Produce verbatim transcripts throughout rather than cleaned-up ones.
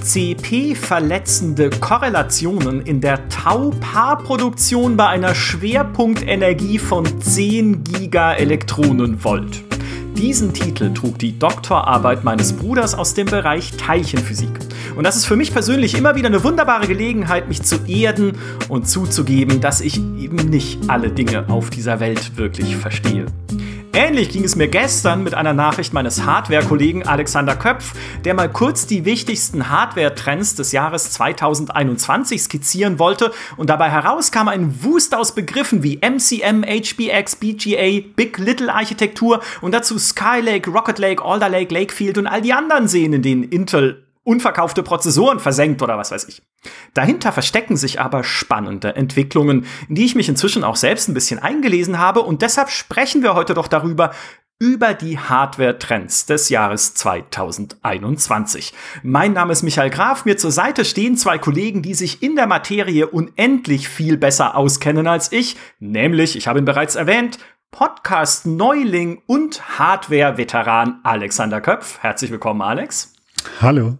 C P-verletzende Korrelationen in der Tau-Paarproduktion bei einer Schwerpunktenergie von zehn Gigaelektronenvolt. Diesen Titel trug die Doktorarbeit meines Bruders aus dem Bereich Teilchenphysik. Und das ist für mich persönlich immer wieder eine wunderbare Gelegenheit, mich zu erden und zuzugeben, dass ich eben nicht alle Dinge auf dieser Welt wirklich verstehe. Ähnlich ging es mir gestern mit einer Nachricht meines Hardware-Kollegen Alexander Köpf, der mal kurz die wichtigsten Hardware-Trends des Jahres zweitausendeinundzwanzig skizzieren wollte und dabei herauskam ein Wust aus Begriffen wie M C M, H B X, B G A, Big-Little-Architektur und dazu Skylake, Rocket Lake, Alder Lake, Lakefield und all die anderen Seen, in denen Intel unverkaufte Prozessoren versenkt oder was weiß ich. Dahinter verstecken sich aber spannende Entwicklungen, in die ich mich inzwischen auch selbst ein bisschen eingelesen habe und deshalb sprechen wir heute doch darüber, über die Hardware-Trends des Jahres zweitausendeinundzwanzig. Mein Name ist Michael Graf, mir zur Seite stehen zwei Kollegen, die sich in der Materie unendlich viel besser auskennen als ich, nämlich, ich habe ihn bereits erwähnt, Podcast-Neuling und Hardware-Veteran Alexander Köpf. Herzlich willkommen, Alex. Hallo.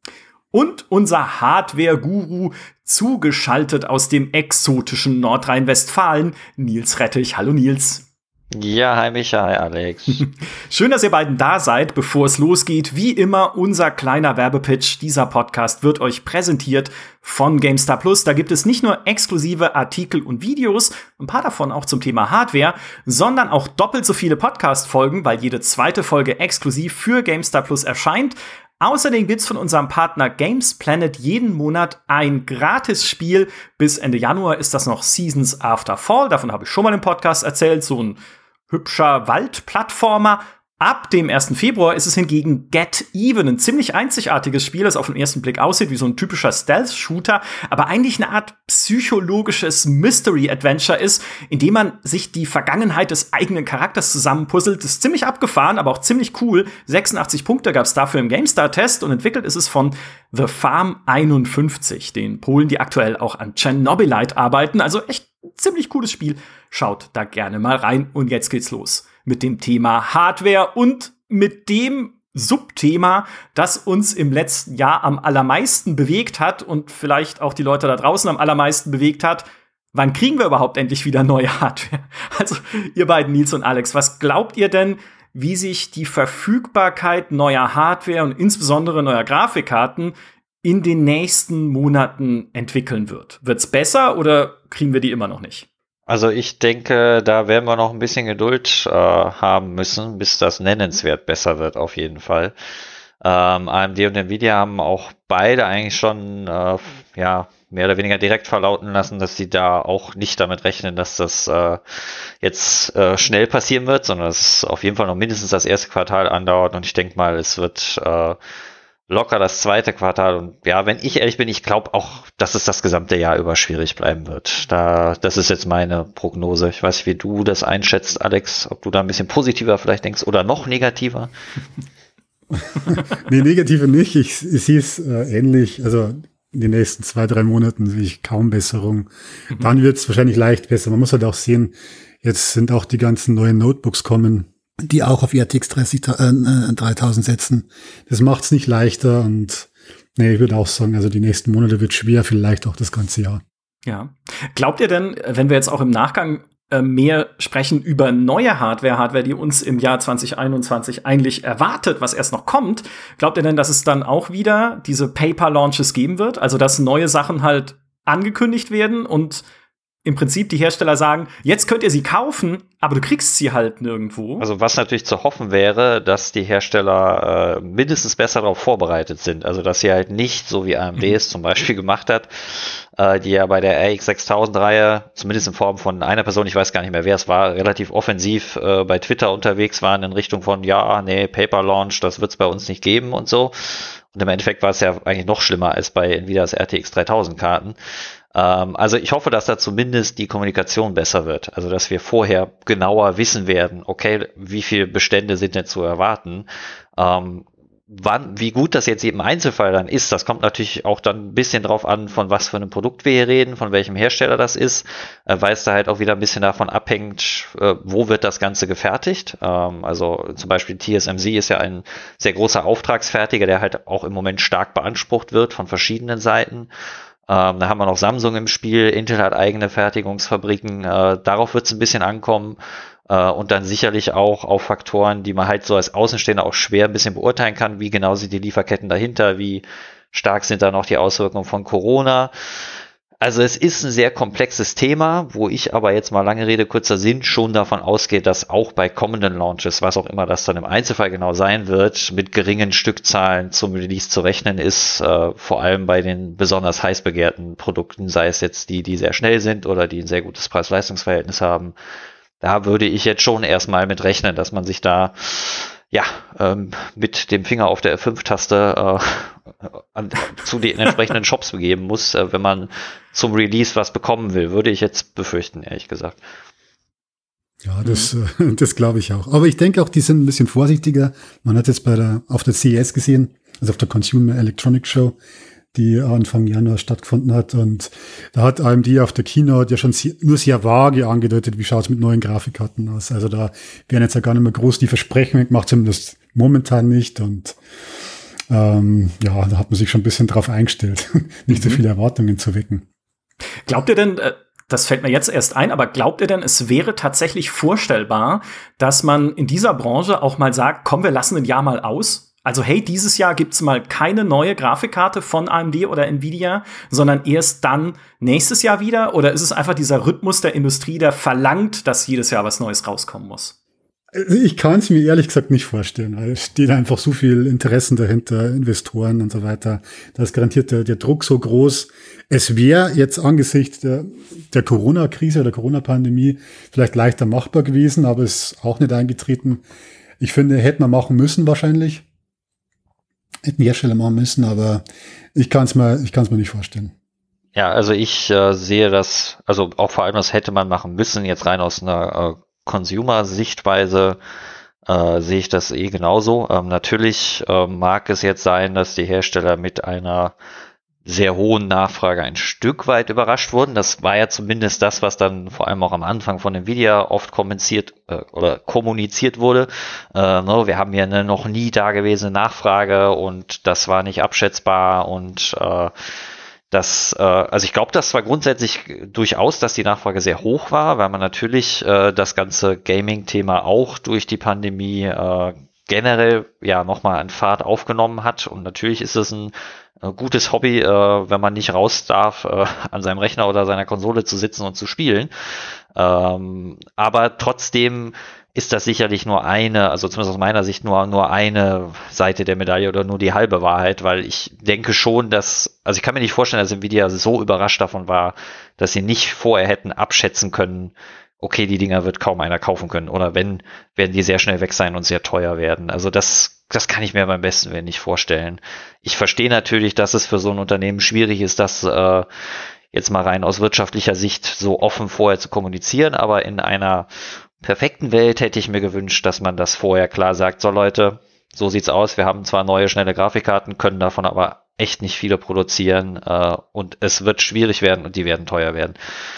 Und unser Hardware-Guru, zugeschaltet aus dem exotischen Nordrhein-Westfalen, Nils Rettich. Hallo Nils. Ja, hi Micha, hi Alex. Schön, dass ihr beiden da seid. Bevor es losgeht, wie immer unser kleiner Werbepitch. Dieser Podcast wird euch präsentiert von GameStar Plus. Da gibt es nicht nur exklusive Artikel und Videos, ein paar davon auch zum Thema Hardware, sondern auch doppelt so viele Podcast-Folgen, weil jede zweite Folge exklusiv für GameStar Plus erscheint. Außerdem gibt's von unserem Partner Games Planet jeden Monat ein Gratis-Spiel. Bis Ende Januar ist das noch Seasons After Fall. Davon habe ich schon mal im Podcast erzählt. So ein hübscher Waldplattformer. Ab dem ersten Februar ist es hingegen Get Even, ein ziemlich einzigartiges Spiel, das auf den ersten Blick aussieht wie so ein typischer Stealth-Shooter, aber eigentlich eine Art psychologisches Mystery-Adventure ist, in dem man sich die Vergangenheit des eigenen Charakters zusammenpuzzelt. Das ist ziemlich abgefahren, aber auch ziemlich cool. sechsundachtzig Punkte gab es dafür im GameStar-Test und entwickelt ist es von The Farm einundfünfzig, den Polen, die aktuell auch an Chernobylite arbeiten. Also echt ein ziemlich cooles Spiel. Schaut da gerne mal rein und jetzt geht's los mit dem Thema Hardware und mit dem Subthema, das uns im letzten Jahr am allermeisten bewegt hat und vielleicht auch die Leute da draußen am allermeisten bewegt hat. Wann kriegen wir überhaupt endlich wieder neue Hardware? Also ihr beiden, Nils und Alex, was glaubt ihr denn, wie sich die Verfügbarkeit neuer Hardware und insbesondere neuer Grafikkarten in den nächsten Monaten entwickeln wird? Wird's besser oder kriegen wir die immer noch nicht? Also ich denke, da werden wir noch ein bisschen Geduld äh, haben müssen, bis das nennenswert besser wird, auf jeden Fall. Ähm, A M D und Nvidia haben auch beide eigentlich schon äh, ja mehr oder weniger direkt verlauten lassen, dass sie da auch nicht damit rechnen, dass das äh, jetzt äh, schnell passieren wird, sondern dass es auf jeden Fall noch mindestens das erste Quartal andauert und ich denke mal, es wird äh, locker das zweite Quartal und ja, wenn ich ehrlich bin, ich glaube auch, dass es das gesamte Jahr über schwierig bleiben wird. Da, das ist jetzt meine Prognose. Ich weiß nicht, wie du das einschätzt, Alex, ob du da ein bisschen positiver vielleicht denkst oder noch negativer. Nee, negative nicht. Ich, ich sehe es äh, ähnlich. Also in den nächsten zwei, drei Monaten sehe ich kaum Besserung. Mhm. Dann wird es wahrscheinlich leicht besser. Man muss halt auch sehen, jetzt sind auch die ganzen neuen Notebooks kommen, die auch auf R T X dreitausend setzen. Das macht es nicht leichter und nee, ich würde auch sagen, also die nächsten Monate wird schwer, vielleicht auch das ganze Jahr. Ja. Glaubt ihr denn, wenn wir jetzt auch im Nachgang äh, mehr sprechen über neue Hardware, Hardware, die uns im Jahr zwanzig einundzwanzig eigentlich erwartet, was erst noch kommt, glaubt ihr denn, dass es dann auch wieder diese Paper-Launches geben wird? Also, dass neue Sachen halt angekündigt werden und im Prinzip die Hersteller sagen, jetzt könnt ihr sie kaufen, aber du kriegst sie halt nirgendwo. Also was natürlich zu hoffen wäre, dass die Hersteller äh, mindestens besser darauf vorbereitet sind. Also dass sie halt nicht, so wie A M D mhm. es zum Beispiel gemacht hat, äh, die ja bei der R X sechstausend Reihe, zumindest in Form von einer Person, ich weiß gar nicht mehr, wer es war, relativ offensiv äh, bei Twitter unterwegs waren in Richtung von, ja, nee, Paper Launch, das wird es bei uns nicht geben und so. Und im Endeffekt war es ja eigentlich noch schlimmer als bei Nvidias R T X dreitausend Karten. Ähm, also ich hoffe, dass da zumindest die Kommunikation besser wird. Also dass wir vorher genauer wissen werden, okay, wie viele Bestände sind denn zu erwarten. Ähm, wann, wie gut das jetzt im Einzelfall dann ist, das kommt natürlich auch dann ein bisschen drauf an, von was für einem Produkt wir hier reden, von welchem Hersteller das ist, äh, weil es da halt auch wieder ein bisschen davon abhängt, äh, wo wird das Ganze gefertigt. Ähm, also zum Beispiel T S M C ist ja ein sehr großer Auftragsfertiger, der halt auch im Moment stark beansprucht wird von verschiedenen Seiten. Ähm, da haben wir noch Samsung im Spiel, Intel hat eigene Fertigungsfabriken, äh, darauf wird es ein bisschen ankommen. Und dann sicherlich auch auf Faktoren, die man halt so als Außenstehender auch schwer ein bisschen beurteilen kann. Wie genau sind die Lieferketten dahinter? Wie stark sind da noch die Auswirkungen von Corona? Also es ist ein sehr komplexes Thema, wo ich aber jetzt mal lange Rede, kurzer Sinn schon davon ausgehe, dass auch bei kommenden Launches, was auch immer das dann im Einzelfall genau sein wird, mit geringen Stückzahlen zum Release zu rechnen ist, äh, vor allem bei den besonders heiß begehrten Produkten, sei es jetzt die, die sehr schnell sind oder die ein sehr gutes Preis-Leistungs-Verhältnis haben. Da würde ich jetzt schon erstmal mit rechnen, dass man sich da ja ähm, mit dem Finger auf der F fünf Taste äh, an, zu den entsprechenden Shops begeben muss, äh, wenn man zum Release was bekommen will, würde ich jetzt befürchten, ehrlich gesagt. Ja, das, mhm. das glaube ich auch. Aber ich denke auch, die sind ein bisschen vorsichtiger. Man hat jetzt bei der auf der C E S gesehen, also auf der Consumer Electronics Show, die Anfang Januar stattgefunden hat. Und da hat A M D auf der Keynote ja schon sehr, nur sehr vage angedeutet, wie schaut es mit neuen Grafikkarten aus. Also da werden jetzt ja gar nicht mehr groß die Versprechungen gemacht, zumindest momentan nicht. Und ähm, ja, da hat man sich schon ein bisschen drauf eingestellt, nicht mhm. so viele Erwartungen zu wecken. Glaubt ihr denn, äh das fällt mir jetzt erst ein, aber glaubt ihr denn, es wäre tatsächlich vorstellbar, dass man in dieser Branche auch mal sagt, komm, wir lassen ein Jahr mal aus? Also hey, dieses Jahr gibt's mal keine neue Grafikkarte von A M D oder Nvidia, sondern erst dann nächstes Jahr wieder? Oder ist es einfach dieser Rhythmus der Industrie, der verlangt, dass jedes Jahr was Neues rauskommen muss? Ich kann es mir ehrlich gesagt nicht vorstellen, weil es steht einfach so viel Interessen dahinter, Investoren und so weiter. Da ist garantiert der, der Druck so groß. Es wäre jetzt angesichts der, der Corona-Krise oder Corona-Pandemie vielleicht leichter machbar gewesen, aber es ist auch nicht eingetreten. Ich finde, hätte man machen müssen wahrscheinlich. Hätten Hersteller machen müssen, aber ich kann es mir, ich kann es mir nicht vorstellen. Ja, also ich äh, sehe das, also auch vor allem das hätte man machen müssen, jetzt rein aus einer äh, Consumer-Sichtweise äh, sehe ich das eh genauso. Ähm, natürlich äh, mag es jetzt sein, dass die Hersteller mit einer sehr hohen Nachfrage ein Stück weit überrascht wurden. Das war ja zumindest das, was dann vor allem auch am Anfang von Nvidia oft kommuniziert äh, oder kommuniziert wurde. Äh, no, wir haben hier eine noch nie dagewesene Nachfrage und das war nicht abschätzbar und äh, das, äh, also ich glaube, das war grundsätzlich durchaus, dass die Nachfrage sehr hoch war, weil man natürlich äh, das ganze Gaming-Thema auch durch die Pandemie äh, generell ja nochmal an Fahrt aufgenommen hat und natürlich ist es ein äh, gutes Hobby, äh, wenn man nicht raus darf, äh, an seinem Rechner oder seiner Konsole zu sitzen und zu spielen. Ähm, aber trotzdem ist das sicherlich nur eine, also zumindest aus meiner Sicht nur, nur eine Seite der Medaille oder nur die halbe Wahrheit, weil ich denke schon, dass, also ich kann mir nicht vorstellen, dass Nvidia so überrascht davon war, dass sie nicht vorher hätten abschätzen können, okay, die Dinger wird kaum einer kaufen können oder wenn, werden die sehr schnell weg sein und sehr teuer werden. Also das, das kann ich mir beim besten Willen nicht vorstellen. Ich verstehe natürlich, dass es für so ein Unternehmen schwierig ist, das äh, jetzt mal rein aus wirtschaftlicher Sicht so offen vorher zu kommunizieren, aber in einer perfekten Welt hätte ich mir gewünscht, dass man das vorher klar sagt, so Leute, so sieht's aus, wir haben zwar neue, schnelle Grafikkarten, können davon aber echt nicht viele produzieren äh, und es wird schwierig werden und die werden teuer werden.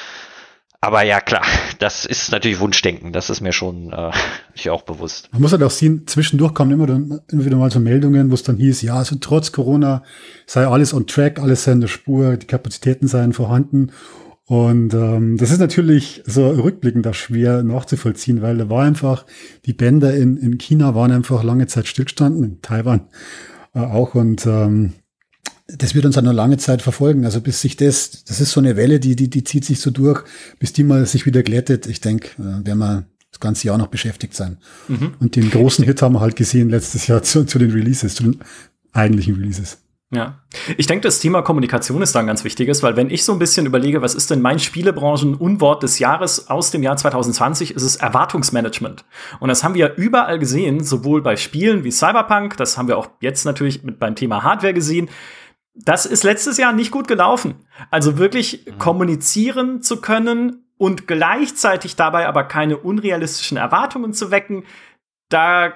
Aber ja, klar, das ist natürlich Wunschdenken, das ist mir schon äh, auch bewusst. Man muss halt auch sehen, zwischendurch kamen immer, dann, immer wieder mal so Meldungen, wo es dann hieß, ja, also trotz Corona sei alles on track, alles sei in der Spur, die Kapazitäten seien vorhanden. Und ähm, das ist natürlich so rückblickend auch schwer nachzuvollziehen, weil da war einfach, die Bänder in, in China waren einfach lange Zeit stillgestanden, in Taiwan äh, auch und ähm, das wird uns eine lange Zeit verfolgen. Also bis sich das, das ist so eine Welle, die, die, die zieht sich so durch, bis die mal sich wieder glättet. Ich denke, äh, werden wir das ganze Jahr noch beschäftigt sein. Mhm. Und den großen Hit haben wir halt gesehen letztes Jahr zu, zu den Releases, zu den eigentlichen Releases. Ja, ich denke, das Thema Kommunikation ist da ein ganz wichtiges, weil wenn ich so ein bisschen überlege, was ist denn mein Spielebranchen-Unwort des Jahres aus dem Jahr zwanzig zwanzig, ist es Erwartungsmanagement. Und das haben wir ja überall gesehen, sowohl bei Spielen wie Cyberpunk, das haben wir auch jetzt natürlich mit beim Thema Hardware gesehen. Das ist letztes Jahr nicht gut gelaufen. Also wirklich mhm. kommunizieren zu können und gleichzeitig dabei aber keine unrealistischen Erwartungen zu wecken, da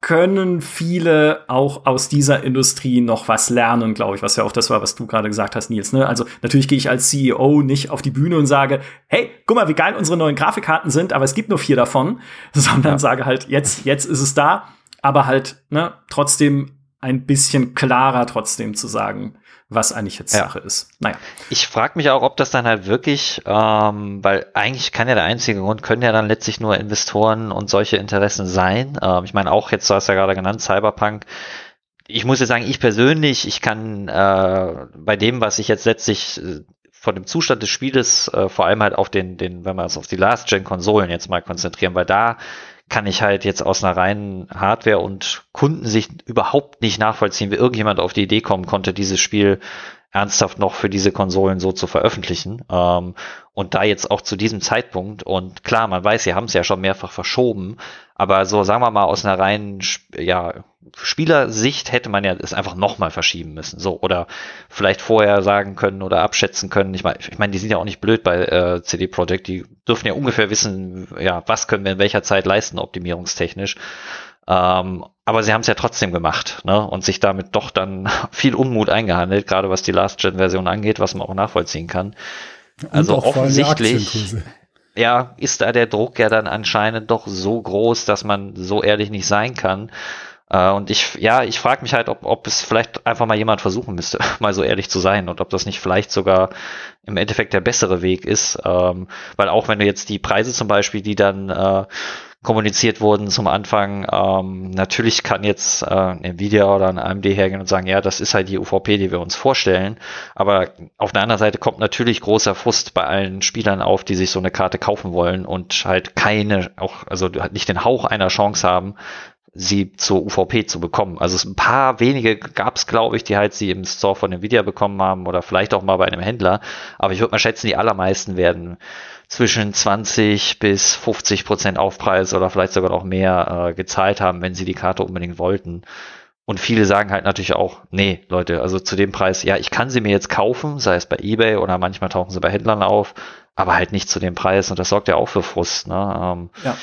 können viele auch aus dieser Industrie noch was lernen, glaube ich, was ja auch das war, was du gerade gesagt hast, Nils. Ne? Also natürlich gehe ich als C E O nicht auf die Bühne und sage, hey, guck mal, wie geil unsere neuen Grafikkarten sind, aber es gibt nur vier davon, sondern ja. sage halt, jetzt, jetzt ist es da, aber halt ne, trotzdem ein bisschen klarer trotzdem zu sagen, was eigentlich jetzt ja. Sache ist. Naja. Ich frage mich auch, ob das dann halt wirklich, ähm, weil eigentlich kann ja der einzige Grund, können ja dann letztlich nur Investoren und solche Interessen sein. Ähm, ich meine auch jetzt, du hast ja gerade genannt, Cyberpunk. Ich muss ja sagen, ich persönlich, ich kann äh, bei dem, was ich jetzt letztlich äh, von dem Zustand des Spieles, äh, vor allem halt auf den, den, wenn wir uns auf die Last-Gen-Konsolen jetzt mal konzentrieren, weil da kann ich halt jetzt aus einer reinen Hardware- und Kundensicht überhaupt nicht nachvollziehen, wie irgendjemand auf die Idee kommen konnte, dieses Spiel ernsthaft noch für diese Konsolen so zu veröffentlichen. Ähm, und da jetzt auch zu diesem Zeitpunkt, und klar, man weiß, sie haben es ja schon mehrfach verschoben, aber so sagen wir mal aus einer reinen ja, Spielersicht hätte man ja es einfach nochmal verschieben müssen. So, oder vielleicht vorher sagen können oder abschätzen können. Ich meine, ich mein, die sind ja auch nicht blöd bei äh, C D Projekt, die dürfen ja ungefähr wissen, ja, was können wir in welcher Zeit leisten, optimierungstechnisch. Ähm, aber sie haben es ja trotzdem gemacht, ne? Und sich damit doch dann viel Unmut eingehandelt, gerade was die Last-Gen-Version angeht, was man auch nachvollziehen kann. Und also offensichtlich ja, ist da der Druck ja dann anscheinend doch so groß, dass man so ehrlich nicht sein kann. Äh, und ich, ja, ich frage mich halt, ob, ob es vielleicht einfach mal jemand versuchen müsste, mal so ehrlich zu sein und ob das nicht vielleicht sogar im Endeffekt der bessere Weg ist. Ähm, weil auch wenn du jetzt die Preise zum Beispiel, die dann äh, kommuniziert wurden zum Anfang, ähm, natürlich kann jetzt äh, Nvidia oder ein A M D hergehen und sagen, ja, das ist halt die U V P, die wir uns vorstellen, aber auf der anderen Seite kommt natürlich großer Frust bei allen Spielern auf, die sich so eine Karte kaufen wollen und halt keine, auch also nicht den Hauch einer Chance haben, sie zur U V P zu bekommen. Also ein paar wenige gab es, glaube ich, die halt sie im Store von Nvidia bekommen haben oder vielleicht auch mal bei einem Händler, aber ich würde mal schätzen, die allermeisten werden zwischen zwanzig bis fünfzig Prozent Aufpreis oder vielleicht sogar noch mehr äh, gezahlt haben, wenn sie die Karte unbedingt wollten. Und viele sagen halt natürlich auch, nee, Leute, also zu dem Preis, ja, ich kann sie mir jetzt kaufen, sei es bei eBay oder manchmal tauchen sie bei Händlern auf, aber halt nicht zu dem Preis und das sorgt ja auch für Frust. Ne? Ähm, ja.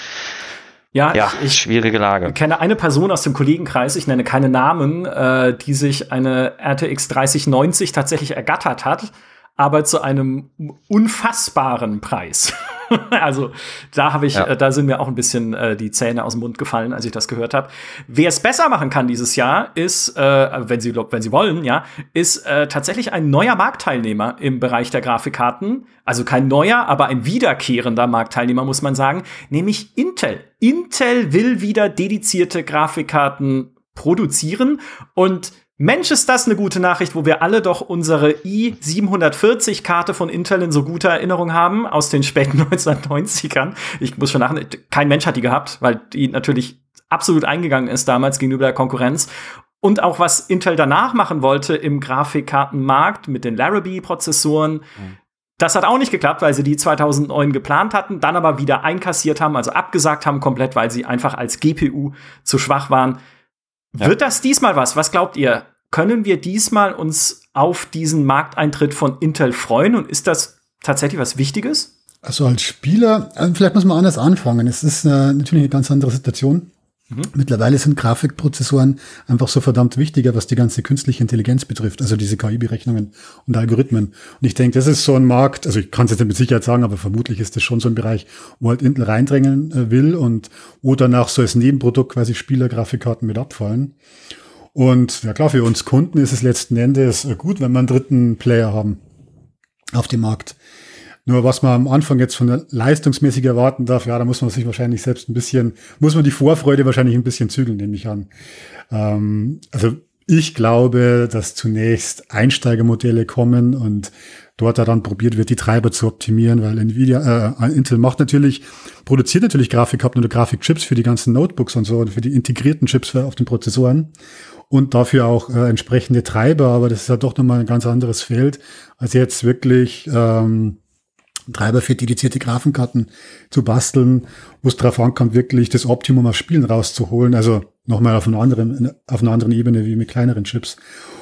Ja, ja ich, ich schwierige Lage. Ich kenne eine Person aus dem Kollegenkreis, ich nenne keine Namen, äh, die sich eine R T X dreißig neunzig tatsächlich ergattert hat, aber zu einem unfassbaren Preis. Also da habe ich, ja. äh, da sind mir auch ein bisschen äh, die Zähne aus dem Mund gefallen, als ich das gehört habe. Wer es besser machen kann dieses Jahr, ist, äh, wenn sie, wenn sie wollen, ja, ist äh, tatsächlich ein neuer Marktteilnehmer im Bereich der Grafikkarten. Also kein neuer, aber ein wiederkehrender Marktteilnehmer, muss man sagen, nämlich Intel. Intel will wieder dedizierte Grafikkarten produzieren und Mensch, ist das eine gute Nachricht, wo wir alle doch unsere i siebenhundertvierzig Karte von Intel in so guter Erinnerung haben aus den späten neunzehnhundertneunzigern. Ich muss schon lachen, kein Mensch hat die gehabt, weil die natürlich absolut eingegangen ist damals gegenüber der Konkurrenz. Und auch was Intel danach machen wollte im Grafikkartenmarkt mit den Larrabee-Prozessoren, mhm. das hat auch nicht geklappt, weil sie die zweitausendneun geplant hatten, dann aber wieder einkassiert haben, also abgesagt haben komplett, weil sie einfach als G P U zu schwach waren. Ja. Wird das diesmal was? Was glaubt ihr? Können wir diesmal uns auf diesen Markteintritt von Intel freuen? Und ist das tatsächlich was Wichtiges? Also als Spieler, vielleicht muss man anders anfangen. Es ist äh, natürlich eine ganz andere Situation. Mhm. Mittlerweile sind Grafikprozessoren einfach so verdammt wichtiger, was die ganze künstliche Intelligenz betrifft, also diese K I-Berechnungen und Algorithmen. Und ich denke, das ist so ein Markt, also ich kann es jetzt nicht mit Sicherheit sagen, aber vermutlich ist das schon so ein Bereich, wo halt Intel reindrängen äh, will und wo danach so als Nebenprodukt quasi Spieler-Grafikkarten mit abfallen. Und ja klar, für uns Kunden ist es letzten Endes gut, wenn wir einen dritten Player haben auf dem Markt. Nur was man am Anfang jetzt von der leistungsmäßig erwarten darf, ja, da muss man sich wahrscheinlich selbst ein bisschen, muss man die Vorfreude wahrscheinlich ein bisschen zügeln, nehme ich an. Ähm, also ich glaube, dass zunächst Einsteigermodelle kommen und dort dann probiert wird, die Treiber zu optimieren, weil Nvidia, äh, Intel macht natürlich, produziert natürlich Grafikkarten oder Grafikchips für die ganzen Notebooks und so und für die integrierten Chips für, auf den Prozessoren. Und dafür auch äh, entsprechende Treiber, aber das ist ja doch nochmal ein ganz anderes Feld, als jetzt wirklich ähm, Treiber für dedizierte Grafikkarten zu basteln, wo es darauf ankommt, wirklich das Optimum aus Spielen rauszuholen. Also nochmal auf einer anderen, auf einer anderen Ebene wie mit kleineren Chips.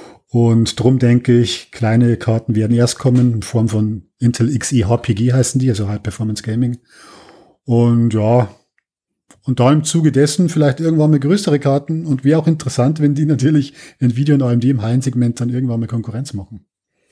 Und drum denke ich, kleine Karten werden erst kommen in Form von Intel X E H P G heißen die, also High Performance Gaming. Und ja, Und da im Zuge dessen vielleicht irgendwann mal größere Karten und wäre auch interessant, wenn die natürlich Nvidia und A M D im High-End-Segment dann irgendwann mal Konkurrenz machen.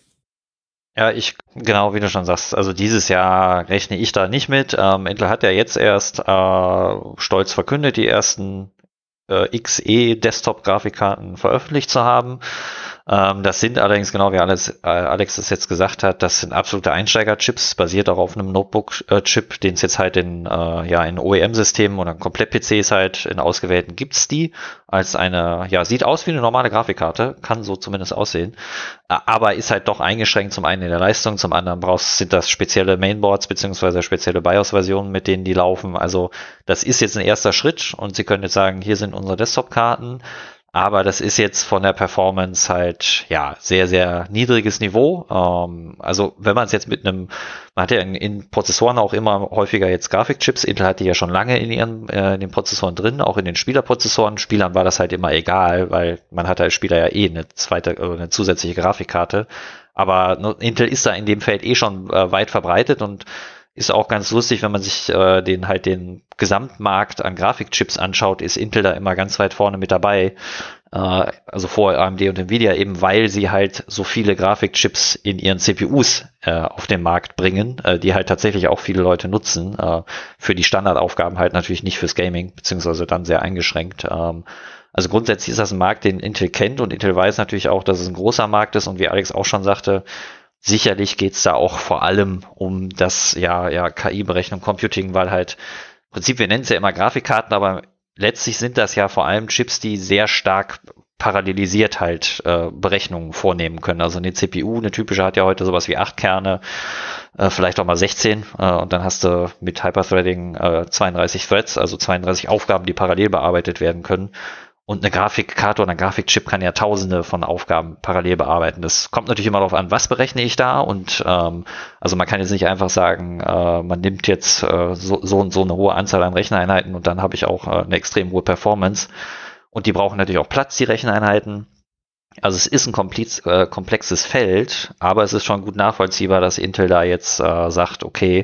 Ja, ich, genau wie du schon sagst, also dieses Jahr rechne ich da nicht mit. Ähm, Intel hat ja jetzt erst äh, stolz verkündet, die ersten äh, X E-Desktop-Grafikkarten veröffentlicht zu haben. Ähm, das sind allerdings, genau wie Alex, äh, Alex das jetzt gesagt hat, das sind absolute Einsteiger-Chips, basiert auch auf einem Notebook-Chip, den es jetzt halt in, äh, ja, in O E M-Systemen oder Komplett-P Cs halt in ausgewählten gibt's die als eine, ja, sieht aus wie eine normale Grafikkarte, kann so zumindest aussehen, aber ist halt doch eingeschränkt, zum einen in der Leistung, zum anderen brauchst, sind das spezielle Mainboards beziehungsweise spezielle BIOS-Versionen, mit denen die laufen. Also das ist jetzt ein erster Schritt und Sie können jetzt sagen, hier sind unsere Desktop-Karten. Aber das ist jetzt von der Performance halt, ja, sehr, sehr niedriges Niveau. Ähm, also wenn man es jetzt mit einem, man hat ja in, in Prozessoren auch immer häufiger jetzt Grafikchips. Intel hat die ja schon lange in ihren, äh, in den Prozessoren drin, auch in den Spielerprozessoren. Spielern war das halt immer egal, weil man hat als Spieler ja eh eine zweite, äh, eine zusätzliche Grafikkarte. Aber Intel ist da in dem Feld eh schon äh, weit verbreitet und ist auch ganz lustig, wenn man sich äh, den halt den Gesamtmarkt an Grafikchips anschaut, ist Intel da immer ganz weit vorne mit dabei. Äh, also vor A M D und Nvidia, eben weil sie halt so viele Grafikchips in ihren C P Us äh, auf den Markt bringen, äh, die halt tatsächlich auch viele Leute nutzen. Äh, für die Standardaufgaben halt natürlich nicht fürs Gaming, beziehungsweise dann sehr eingeschränkt. Ähm, also grundsätzlich ist das ein Markt, den Intel kennt und Intel weiß natürlich auch, dass es ein großer Markt ist und wie Alex auch schon sagte, sicherlich geht's da auch vor allem um das ja, ja K I-Berechnung, Computing, weil halt im Prinzip, wir nennen es ja immer Grafikkarten, aber letztlich sind das ja vor allem Chips, die sehr stark parallelisiert halt äh, Berechnungen vornehmen können. Also eine C P U, eine typische hat ja heute sowas wie acht Kerne, äh, vielleicht auch mal sechzehn äh, und dann hast du mit Hyperthreading äh, zweiunddreißig Threads, also zweiunddreißig Aufgaben, die parallel bearbeitet werden können. Und eine Grafikkarte oder ein Grafikchip kann ja tausende von Aufgaben parallel bearbeiten. Das kommt natürlich immer darauf an, was berechne ich da. Und ähm, also man kann jetzt nicht einfach sagen, äh, man nimmt jetzt äh, so, so und so eine hohe Anzahl an Recheneinheiten und dann habe ich auch äh, eine extrem hohe Performance. Und die brauchen natürlich auch Platz, die Recheneinheiten. Also es ist ein komplex, äh, komplexes Feld, aber es ist schon gut nachvollziehbar, dass Intel da jetzt äh, sagt, okay,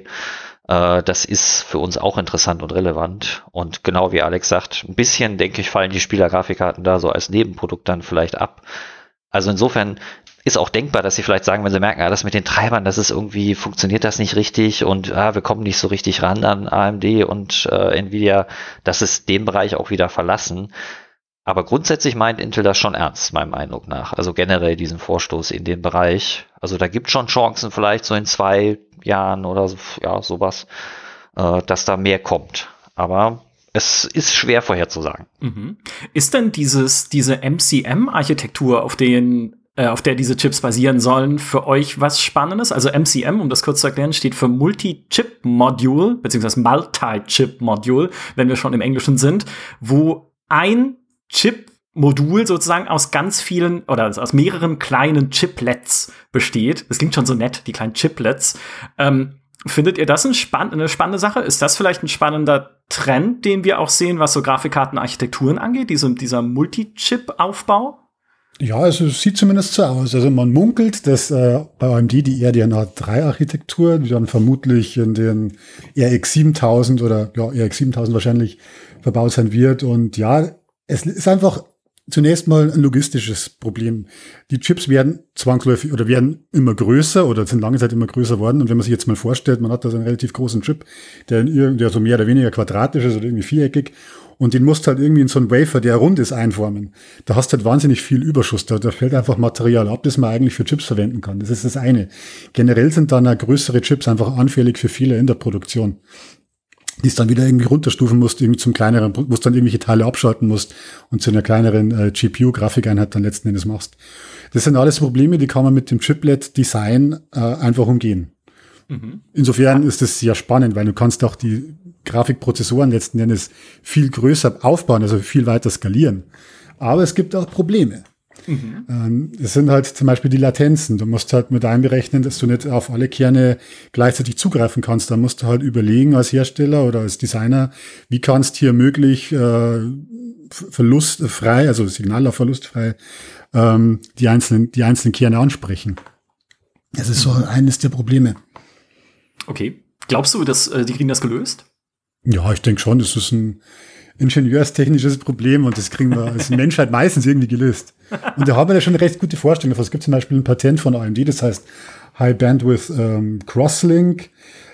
das ist für uns auch interessant und relevant. Und genau wie Alex sagt, ein bisschen, denke ich, fallen die Spieler-Grafikkarten da so als Nebenprodukt dann vielleicht ab. Also insofern ist auch denkbar, dass sie vielleicht sagen, wenn sie merken, ah, das mit den Treibern, das ist irgendwie, funktioniert das nicht richtig und ah, wir kommen nicht so richtig ran an A M D und äh, Nvidia, dass es den Bereich auch wieder verlassen. Aber grundsätzlich meint Intel das schon ernst, meinem Eindruck nach. Also generell diesen Vorstoß in den Bereich. Also da gibt es schon Chancen, vielleicht so in zwei Jahren oder so, ja, sowas, äh, dass da mehr kommt. Aber es ist schwer vorherzusagen. Mhm. Ist denn dieses, diese M C M-Architektur, auf den äh, auf der diese Chips basieren sollen, für euch was Spannendes? Also M C M, um das kurz zu erklären, steht für Multi-Chip-Module, beziehungsweise Multi-Chip-Module, wenn wir schon im Englischen sind, wo ein Chip-Modul sozusagen aus ganz vielen oder aus mehreren kleinen Chiplets besteht. Das klingt schon so nett, die kleinen Chiplets. Ähm, findet ihr das ein spann- eine spannende Sache? Ist das vielleicht ein spannender Trend, den wir auch sehen, was so Grafikkartenarchitekturen angeht, diese, dieser Multi-Chip-Aufbau? Ja, also es sieht zumindest so aus. Also man munkelt, dass äh, bei A M D die R D N A drei Architektur, die dann vermutlich in den R X siebentausend oder ja, R X siebentausend wahrscheinlich verbaut sein wird. Und ja, es ist einfach zunächst mal ein logistisches Problem. Die Chips werden zwangsläufig oder werden immer größer oder sind lange Zeit immer größer worden. Und wenn man sich jetzt mal vorstellt, man hat da so einen relativ großen Chip, der, in, der so mehr oder weniger quadratisch ist oder irgendwie viereckig und den musst du halt irgendwie in so einen Wafer, der rund ist, einformen. Da hast du halt wahnsinnig viel Überschuss. Da, da fällt einfach Material ab, das man eigentlich für Chips verwenden kann. Das ist das eine. Generell sind dann auch größere Chips einfach anfällig für Fehler in der Produktion, die es dann wieder irgendwie runterstufen musst, irgendwie zum kleineren, wo es dann irgendwelche Teile abschalten musst und zu einer kleineren äh, G P U-Grafikeinheit dann letzten Endes machst. Das sind alles Probleme, die kann man mit dem Chiplet-Design äh, einfach umgehen. Mhm. Insofern ist es sehr spannend, weil du kannst auch die Grafikprozessoren letzten Endes viel größer aufbauen, also viel weiter skalieren. Aber es gibt auch Probleme. Mhm. Ähm, es sind halt zum Beispiel die Latenzen. Du musst halt mit einberechnen, dass du nicht auf alle Kerne gleichzeitig zugreifen kannst. Da musst du halt überlegen als Hersteller oder als Designer, wie kannst hier möglich äh, verlustfrei, also signalverlustfrei, ähm, die einzelnen, die einzelnen Kerne ansprechen. Das ist so eines der Probleme. Okay. Glaubst du, dass äh, die kriegen das gelöst? Ja, ich denke schon, das ist ein ingenieurstechnisches Problem und das kriegen wir als Menschheit meistens irgendwie gelöst. Und da haben wir ja schon eine recht gute Vorstellung. Es gibt zum Beispiel ein Patent von A M D, das heißt High Bandwidth ähm, Crosslink,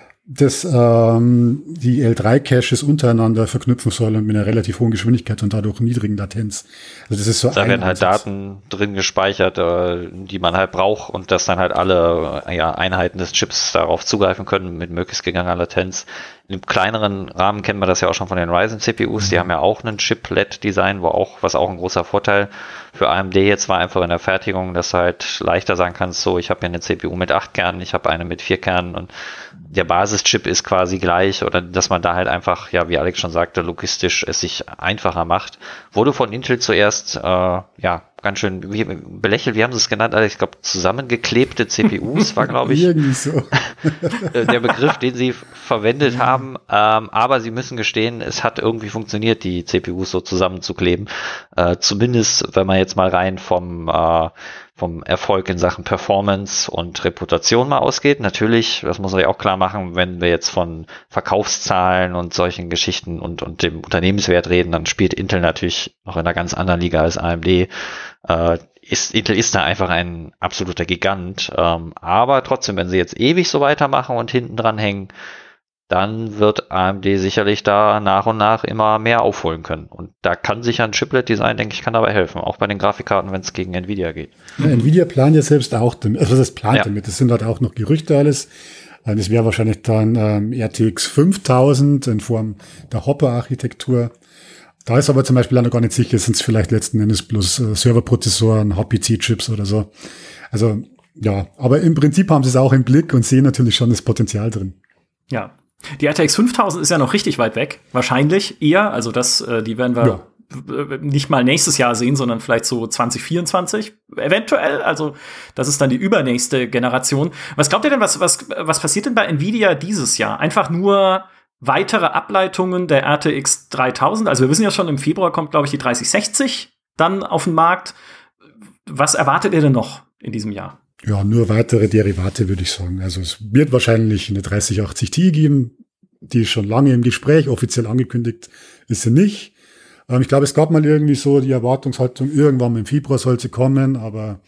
das ähm, die L drei Caches untereinander verknüpfen soll mit einer relativ hohen Geschwindigkeit und dadurch niedrigen Latenz. Also das ist so. Da werden halt Daten drin gespeichert, äh, die man halt braucht und dass dann halt alle äh, ja, Einheiten des Chips darauf zugreifen können mit möglichst geringer Latenz. Im kleineren Rahmen kennen wir das ja auch schon von den Ryzen-C P Us. Die haben ja auch einen Chiplet-Design, wo auch, was auch ein großer Vorteil für A M D jetzt war, einfach in der Fertigung, dass du halt leichter sagen kannst, so, ich habe hier eine C P U mit acht Kernen, ich habe eine mit vier Kernen und der Basischip ist quasi gleich, oder dass man da halt einfach, ja, wie Alex schon sagte, logistisch es sich einfacher macht. Wurde von Intel zuerst, äh, ja, ganz schön wie, belächelt, wie haben sie es genannt? Also ich glaube, zusammengeklebte C P Us war, glaube ich, irgendwie so. der Begriff, den sie verwendet haben. Ähm, aber sie müssen gestehen, es hat irgendwie funktioniert, die C P Us so zusammenzukleben. Äh, zumindest, wenn man jetzt mal rein vom äh, vom Erfolg in Sachen Performance und Reputation mal ausgeht. Natürlich, das muss man ja auch klar machen, wenn wir jetzt von Verkaufszahlen und solchen Geschichten und, und dem Unternehmenswert reden, dann spielt Intel natürlich noch in einer ganz anderen Liga als A M D. Äh, ist, Intel ist da einfach ein absoluter Gigant. Ähm, aber trotzdem, wenn sie jetzt ewig so weitermachen und hinten dran hängen, dann wird A M D sicherlich da nach und nach immer mehr aufholen können. Und da kann sich ein Chiplet-Design, denke ich, kann dabei helfen. Auch bei den Grafikkarten, wenn es gegen Nvidia geht. Ja, Nvidia plant ja selbst auch damit. Also das plant ja. damit. Das sind halt auch noch Gerüchte alles. Das wäre wahrscheinlich dann ähm, R T X fünftausend in Form der Hopper-Architektur. Da ist aber zum Beispiel auch noch gar nicht sicher, sind es vielleicht letzten Endes bloß äh, Serverprozessoren, H P C-Chips oder so. Also ja, aber im Prinzip haben sie es auch im Blick und sehen natürlich schon das Potenzial drin. Ja. Die R T X fünftausend ist ja noch richtig weit weg. Wahrscheinlich eher. Also das, äh, die werden wir ja. nicht mal nächstes Jahr sehen, sondern vielleicht so zwanzig vierundzwanzig. Eventuell. Also das ist dann die übernächste Generation. Was glaubt ihr denn, was, was, was passiert denn bei Nvidia dieses Jahr? Einfach nur weitere Ableitungen der R T X dreitausend? Also wir wissen ja schon, im Februar kommt, glaube ich, die dreißig sechzig dann auf den Markt. Was erwartet ihr denn noch in diesem Jahr? Ja, nur weitere Derivate, würde ich sagen. Also es wird wahrscheinlich eine dreißig achtzig Ti geben, die ist schon lange im Gespräch, offiziell angekündigt ist sie nicht. Ähm, ich glaube, es gab mal irgendwie so die Erwartungshaltung, irgendwann im Februar soll sie kommen, aber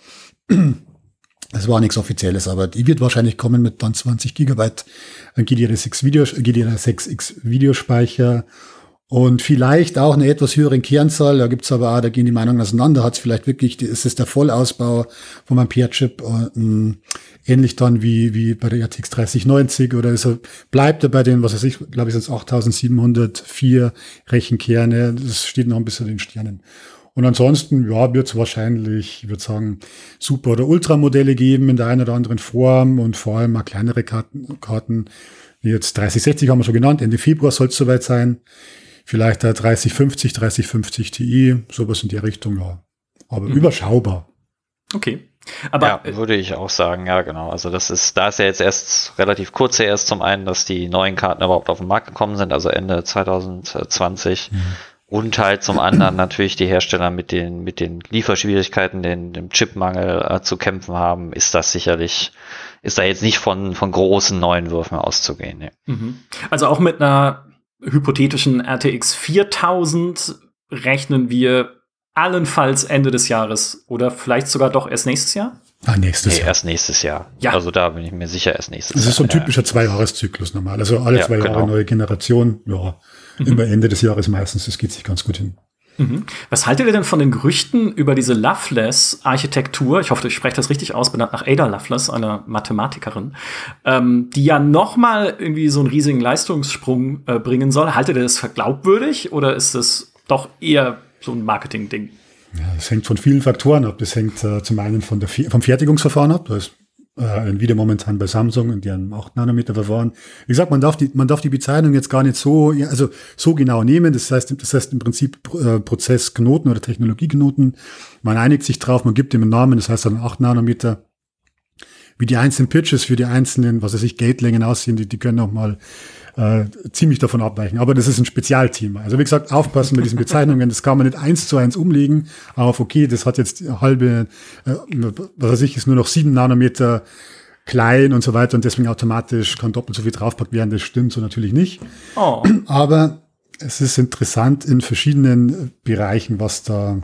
es war nichts Offizielles. Aber die wird wahrscheinlich kommen mit dann zwanzig Gigabyte G D D R sechs Video, G D D R sechs X Videospeicher. Und vielleicht auch eine etwas höheren Kernzahl, da gibt's aber auch, da gehen die Meinungen auseinander, hat es vielleicht wirklich, ist es der Vollausbau von einem Ampere-Chip, äh, ähnlich dann wie wie bei der R T X dreißig neunzig, oder ist er, bleibt er bei den, was weiß ich, glaube ich, sind es achttausendsiebenhundertvier Rechenkerne, das steht noch ein bisschen in den Sternen. Und ansonsten, ja, wird es wahrscheinlich, ich würde sagen, Super- oder Ultra-Modelle geben in der einen oder anderen Form und vor allem auch kleinere Karten, Karten wie jetzt dreißig sechzig haben wir schon genannt, Ende Februar soll es soweit sein. Vielleicht der dreißig fünfzig, dreißig fünfzig Ti, sowas in die Richtung, ja. Aber mhm. überschaubar. Okay. Aber ja, würde ich auch sagen, ja, genau. Also das ist, da ist ja jetzt erst relativ kurz erst zum einen, dass die neuen Karten überhaupt auf den Markt gekommen sind, also Ende zwanzig zwanzig. Mhm. Und halt zum anderen natürlich die Hersteller mit den, mit den Lieferschwierigkeiten, den, dem Chipmangel äh, zu kämpfen haben, ist das sicherlich, ist da jetzt nicht von, von großen neuen Würfen auszugehen. Ja. Mhm. Also auch mit einer hypothetischen R T X viertausend rechnen wir allenfalls Ende des Jahres oder vielleicht sogar doch erst nächstes Jahr? Ah, nächstes nee, Jahr. erst nächstes Jahr. Ja. Also da bin ich mir sicher, erst nächstes Jahr. Das ist so ein typischer Zwei-Jahres-Zyklus normal. Also alle ja, zwei Jahre genau. Neue Generation. Ja, mhm. immer Ende des Jahres meistens. Das geht sich ganz gut hin. Mhm. Was haltet ihr denn von den Gerüchten über diese Loveless-Architektur? Ich hoffe, ich spreche das richtig aus, benannt nach Ada Lovelace, einer Mathematikerin, ähm, die ja noch mal irgendwie so einen riesigen Leistungssprung äh, bringen soll. Haltet ihr das für glaubwürdig oder ist das doch eher so ein Marketing-Ding? Ja, das hängt von vielen Faktoren ab. Das hängt äh, zum einen von der, vom Fertigungsverfahren ab. Da ist äh, Nvidia momentan bei Samsung in deren acht Nanometer Verfahren. Wie gesagt, man darf die, man darf die Bezeichnung jetzt gar nicht so, also so genau nehmen. Das heißt, das heißt im Prinzip äh, Prozessknoten oder Technologieknoten. Man einigt sich drauf, man gibt dem einen Namen, das heißt dann acht Nanometer. Wie die einzelnen Pitches für die einzelnen, was weiß ich, Gatelängen aussehen, die, die können auch mal äh, ziemlich davon abweichen. Aber das ist ein Spezialthema. Also wie gesagt, aufpassen mit diesen Bezeichnungen. Das kann man nicht eins zu eins umlegen auf, okay, das hat jetzt halbe, äh, was weiß ich, ist nur noch sieben Nanometer klein und so weiter und deswegen automatisch kann doppelt so viel draufpackt werden. Das stimmt so natürlich nicht. Oh. Aber es ist interessant in verschiedenen Bereichen, was da,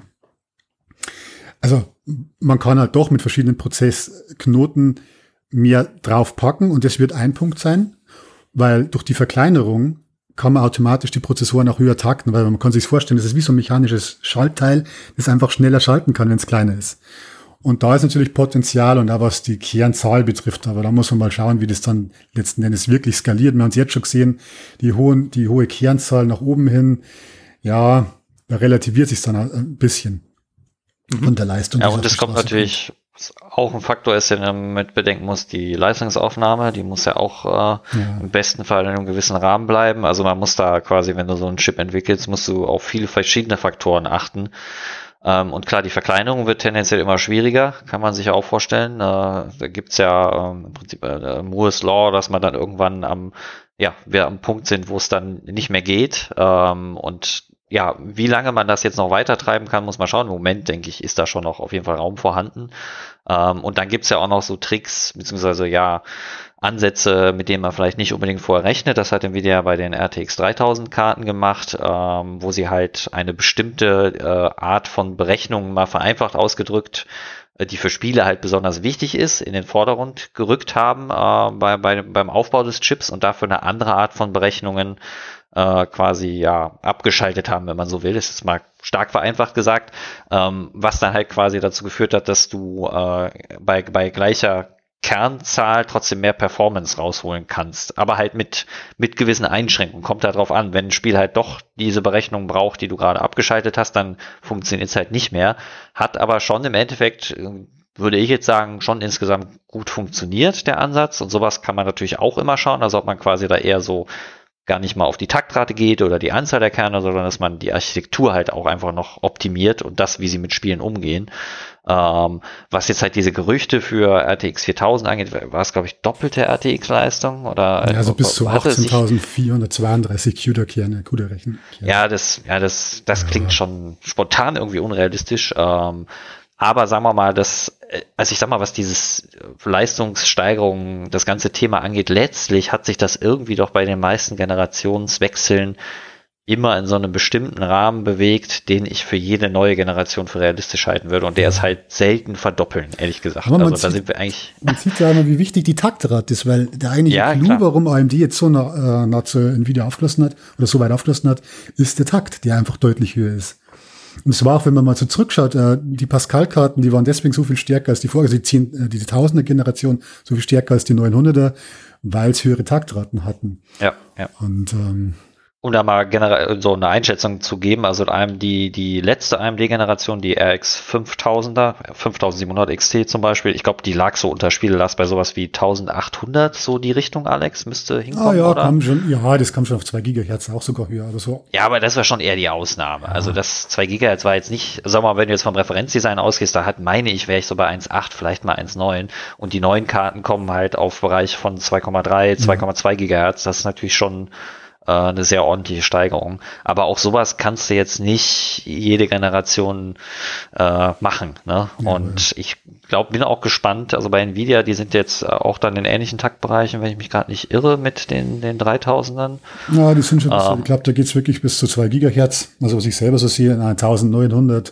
also man kann halt doch mit verschiedenen Prozessknoten mehr draufpacken und das wird ein Punkt sein, weil durch die Verkleinerung kann man automatisch die Prozessoren auch höher takten, weil man kann sich vorstellen, das ist wie so ein mechanisches Schaltteil, das einfach schneller schalten kann, wenn es kleiner ist. Und da ist natürlich Potenzial und auch was die Kernzahl betrifft, aber da muss man mal schauen, wie das dann letzten Endes wirklich skaliert. Wir haben es jetzt schon gesehen, die hohen, die hohe Kernzahl nach oben hin, ja, da relativiert sich dann ein bisschen mhm. von der Leistung. Ja, und es kommt natürlich, was auch ein Faktor ist, den man mit bedenken muss, die Leistungsaufnahme, die muss ja auch äh, ja. im besten Fall in einem gewissen Rahmen bleiben. Also man muss da quasi, wenn du so einen Chip entwickelst, musst du auf viele verschiedene Faktoren achten. Ähm, und klar, die Verkleinerung wird tendenziell immer schwieriger, kann man sich ja auch vorstellen. Äh, da gibt's ja ähm, im Prinzip äh, Moore's Law, dass man dann irgendwann am, ja, wir am Punkt sind, wo es dann nicht mehr geht. Ähm, und ja, wie lange man das jetzt noch weiter treiben kann, muss man schauen. Im Moment, denke ich, ist da schon noch auf jeden Fall Raum vorhanden. Ähm, und dann gibt's ja auch noch so Tricks, beziehungsweise ja, Ansätze, mit denen man vielleicht nicht unbedingt vorher rechnet. Das hat Nvidia bei den R T X dreitausend Karten gemacht, ähm, wo sie halt eine bestimmte äh, Art von Berechnungen mal vereinfacht ausgedrückt, äh, die für Spiele halt besonders wichtig ist, in den Vordergrund gerückt haben äh, bei, bei, beim Aufbau des Chips und dafür eine andere Art von Berechnungen äh, quasi ja abgeschaltet haben, wenn man so will. Das ist mal stark vereinfacht gesagt, ähm, was dann halt quasi dazu geführt hat, dass du äh, bei, bei gleicher Kernzahl trotzdem mehr Performance rausholen kannst, aber halt mit mit gewissen Einschränkungen. Kommt da drauf an, wenn ein Spiel halt doch diese Berechnung braucht, die du gerade abgeschaltet hast, dann funktioniert es halt nicht mehr. Hat aber schon im Endeffekt, würde ich jetzt sagen, schon insgesamt gut funktioniert, der Ansatz. Und sowas kann man natürlich auch immer schauen, also ob man quasi da eher so gar nicht mal auf die Taktrate geht oder die Anzahl der Kerne, sondern dass man die Architektur halt auch einfach noch optimiert und das, wie sie mit Spielen umgehen. Ähm, was jetzt halt diese Gerüchte für R T X viertausend angeht, war es, glaube ich, doppelte R T X-Leistung? Oder ja, also bis zu achtzehntausendvierhundertzweiunddreißig CUDA-Kerne, CUDA-Rechen. Ja, das, ja, das, das ja. klingt schon spontan irgendwie unrealistisch. Ähm, aber sagen wir mal, das, also ich sag mal, was dieses Leistungssteigerung, das ganze Thema angeht, letztlich hat sich das irgendwie doch bei den meisten Generationswechseln immer in so einem bestimmten Rahmen bewegt, den ich für jede neue Generation für realistisch halten würde. Und der ja. ist halt selten verdoppeln, ehrlich gesagt. Also sieht, da sind wir eigentlich. Man sieht ja immer, wie wichtig die Taktrate ist, weil der eigentliche ja, Clou, klar. warum A M D jetzt so nah, äh, nah zu Nvidia aufgeschlossen hat, oder so weit aufgeschlossen hat, ist der Takt, der einfach deutlich höher ist. Und es war auch, wenn man mal so zurückschaut, äh, die Pascal-Karten, die waren deswegen so viel stärker als die vorher, also die, äh, die Tausender-Generation so viel stärker als die neunhunderter, weil es höhere Taktraten hatten. Ja, ja. Und ähm, um da mal generell so eine Einschätzung zu geben, also einem die die letzte A M D-Generation, die R X fünftausender, fünftausendsiebenhundert X T zum Beispiel, ich glaube, die lag so unter Spiellast bei sowas wie eintausendachthundert, so die Richtung, Alex, müsste hinkommen, ah, ja, oder? Kam schon, ja, das kam schon auf zwei Gigahertz, auch sogar höher oder so. Ja, aber das war schon eher die Ausnahme. Ja. Also das zwei Gigahertz war jetzt nicht, sag mal, wenn du jetzt vom Referenzdesign ausgehst, da hat, meine ich, wäre ich so bei eins Komma acht, vielleicht mal eins Komma neun und die neuen Karten kommen halt auf Bereich von zwei Komma drei, zwei Komma zwei ja. Gigahertz, das ist natürlich schon eine sehr ordentliche Steigerung. Aber auch sowas kannst du jetzt nicht jede Generation äh, machen. Ne? Ja, und ja. ich glaube, bin auch gespannt. Also bei Nvidia, die sind jetzt auch dann in ähnlichen Taktbereichen, wenn ich mich gerade nicht irre, mit den, den dreitausendern. Ja, die sind schon, ähm, ich glaube, da geht's wirklich bis zu zwei Gigahertz. Also was ich selber so sehe, in eintausendneunhundert.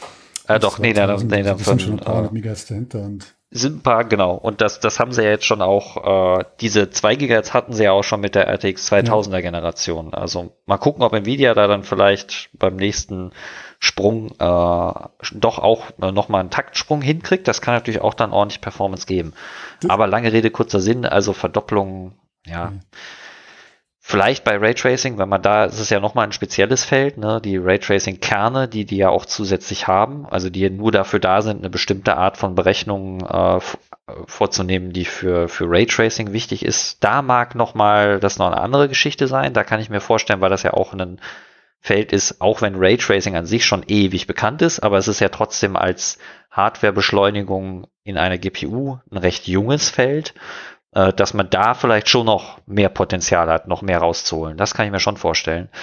Äh, doch, nee, da, nee, da sind schon ein paar hundert Megahertz dahinter. Und sind ein paar, genau. Und das, das haben sie ja jetzt schon auch, äh, diese zwei Gigahertz hatten sie ja auch schon mit der R T X zweitausender Generation. Also mal gucken, ob Nvidia da dann vielleicht beim nächsten Sprung äh, doch auch äh, nochmal einen Taktsprung hinkriegt. Das kann natürlich auch dann ordentlich Performance geben. Aber lange Rede, kurzer Sinn, also Verdopplung, ja. Mhm. Vielleicht bei Raytracing, wenn man da, es ist ja nochmal ein spezielles Feld, ne, die Raytracing-Kerne, die die ja auch zusätzlich haben, also die nur dafür da sind, eine bestimmte Art von Berechnungen äh, vorzunehmen, die für für Raytracing wichtig ist. Da mag nochmal das noch eine andere Geschichte sein. Da kann ich mir vorstellen, weil das ja auch ein Feld ist, auch wenn Raytracing an sich schon ewig bekannt ist, aber es ist ja trotzdem als Hardwarebeschleunigung in einer G P U ein recht junges Feld, dass man da vielleicht schon noch mehr Potenzial hat, noch mehr rauszuholen. Das kann ich mir schon vorstellen.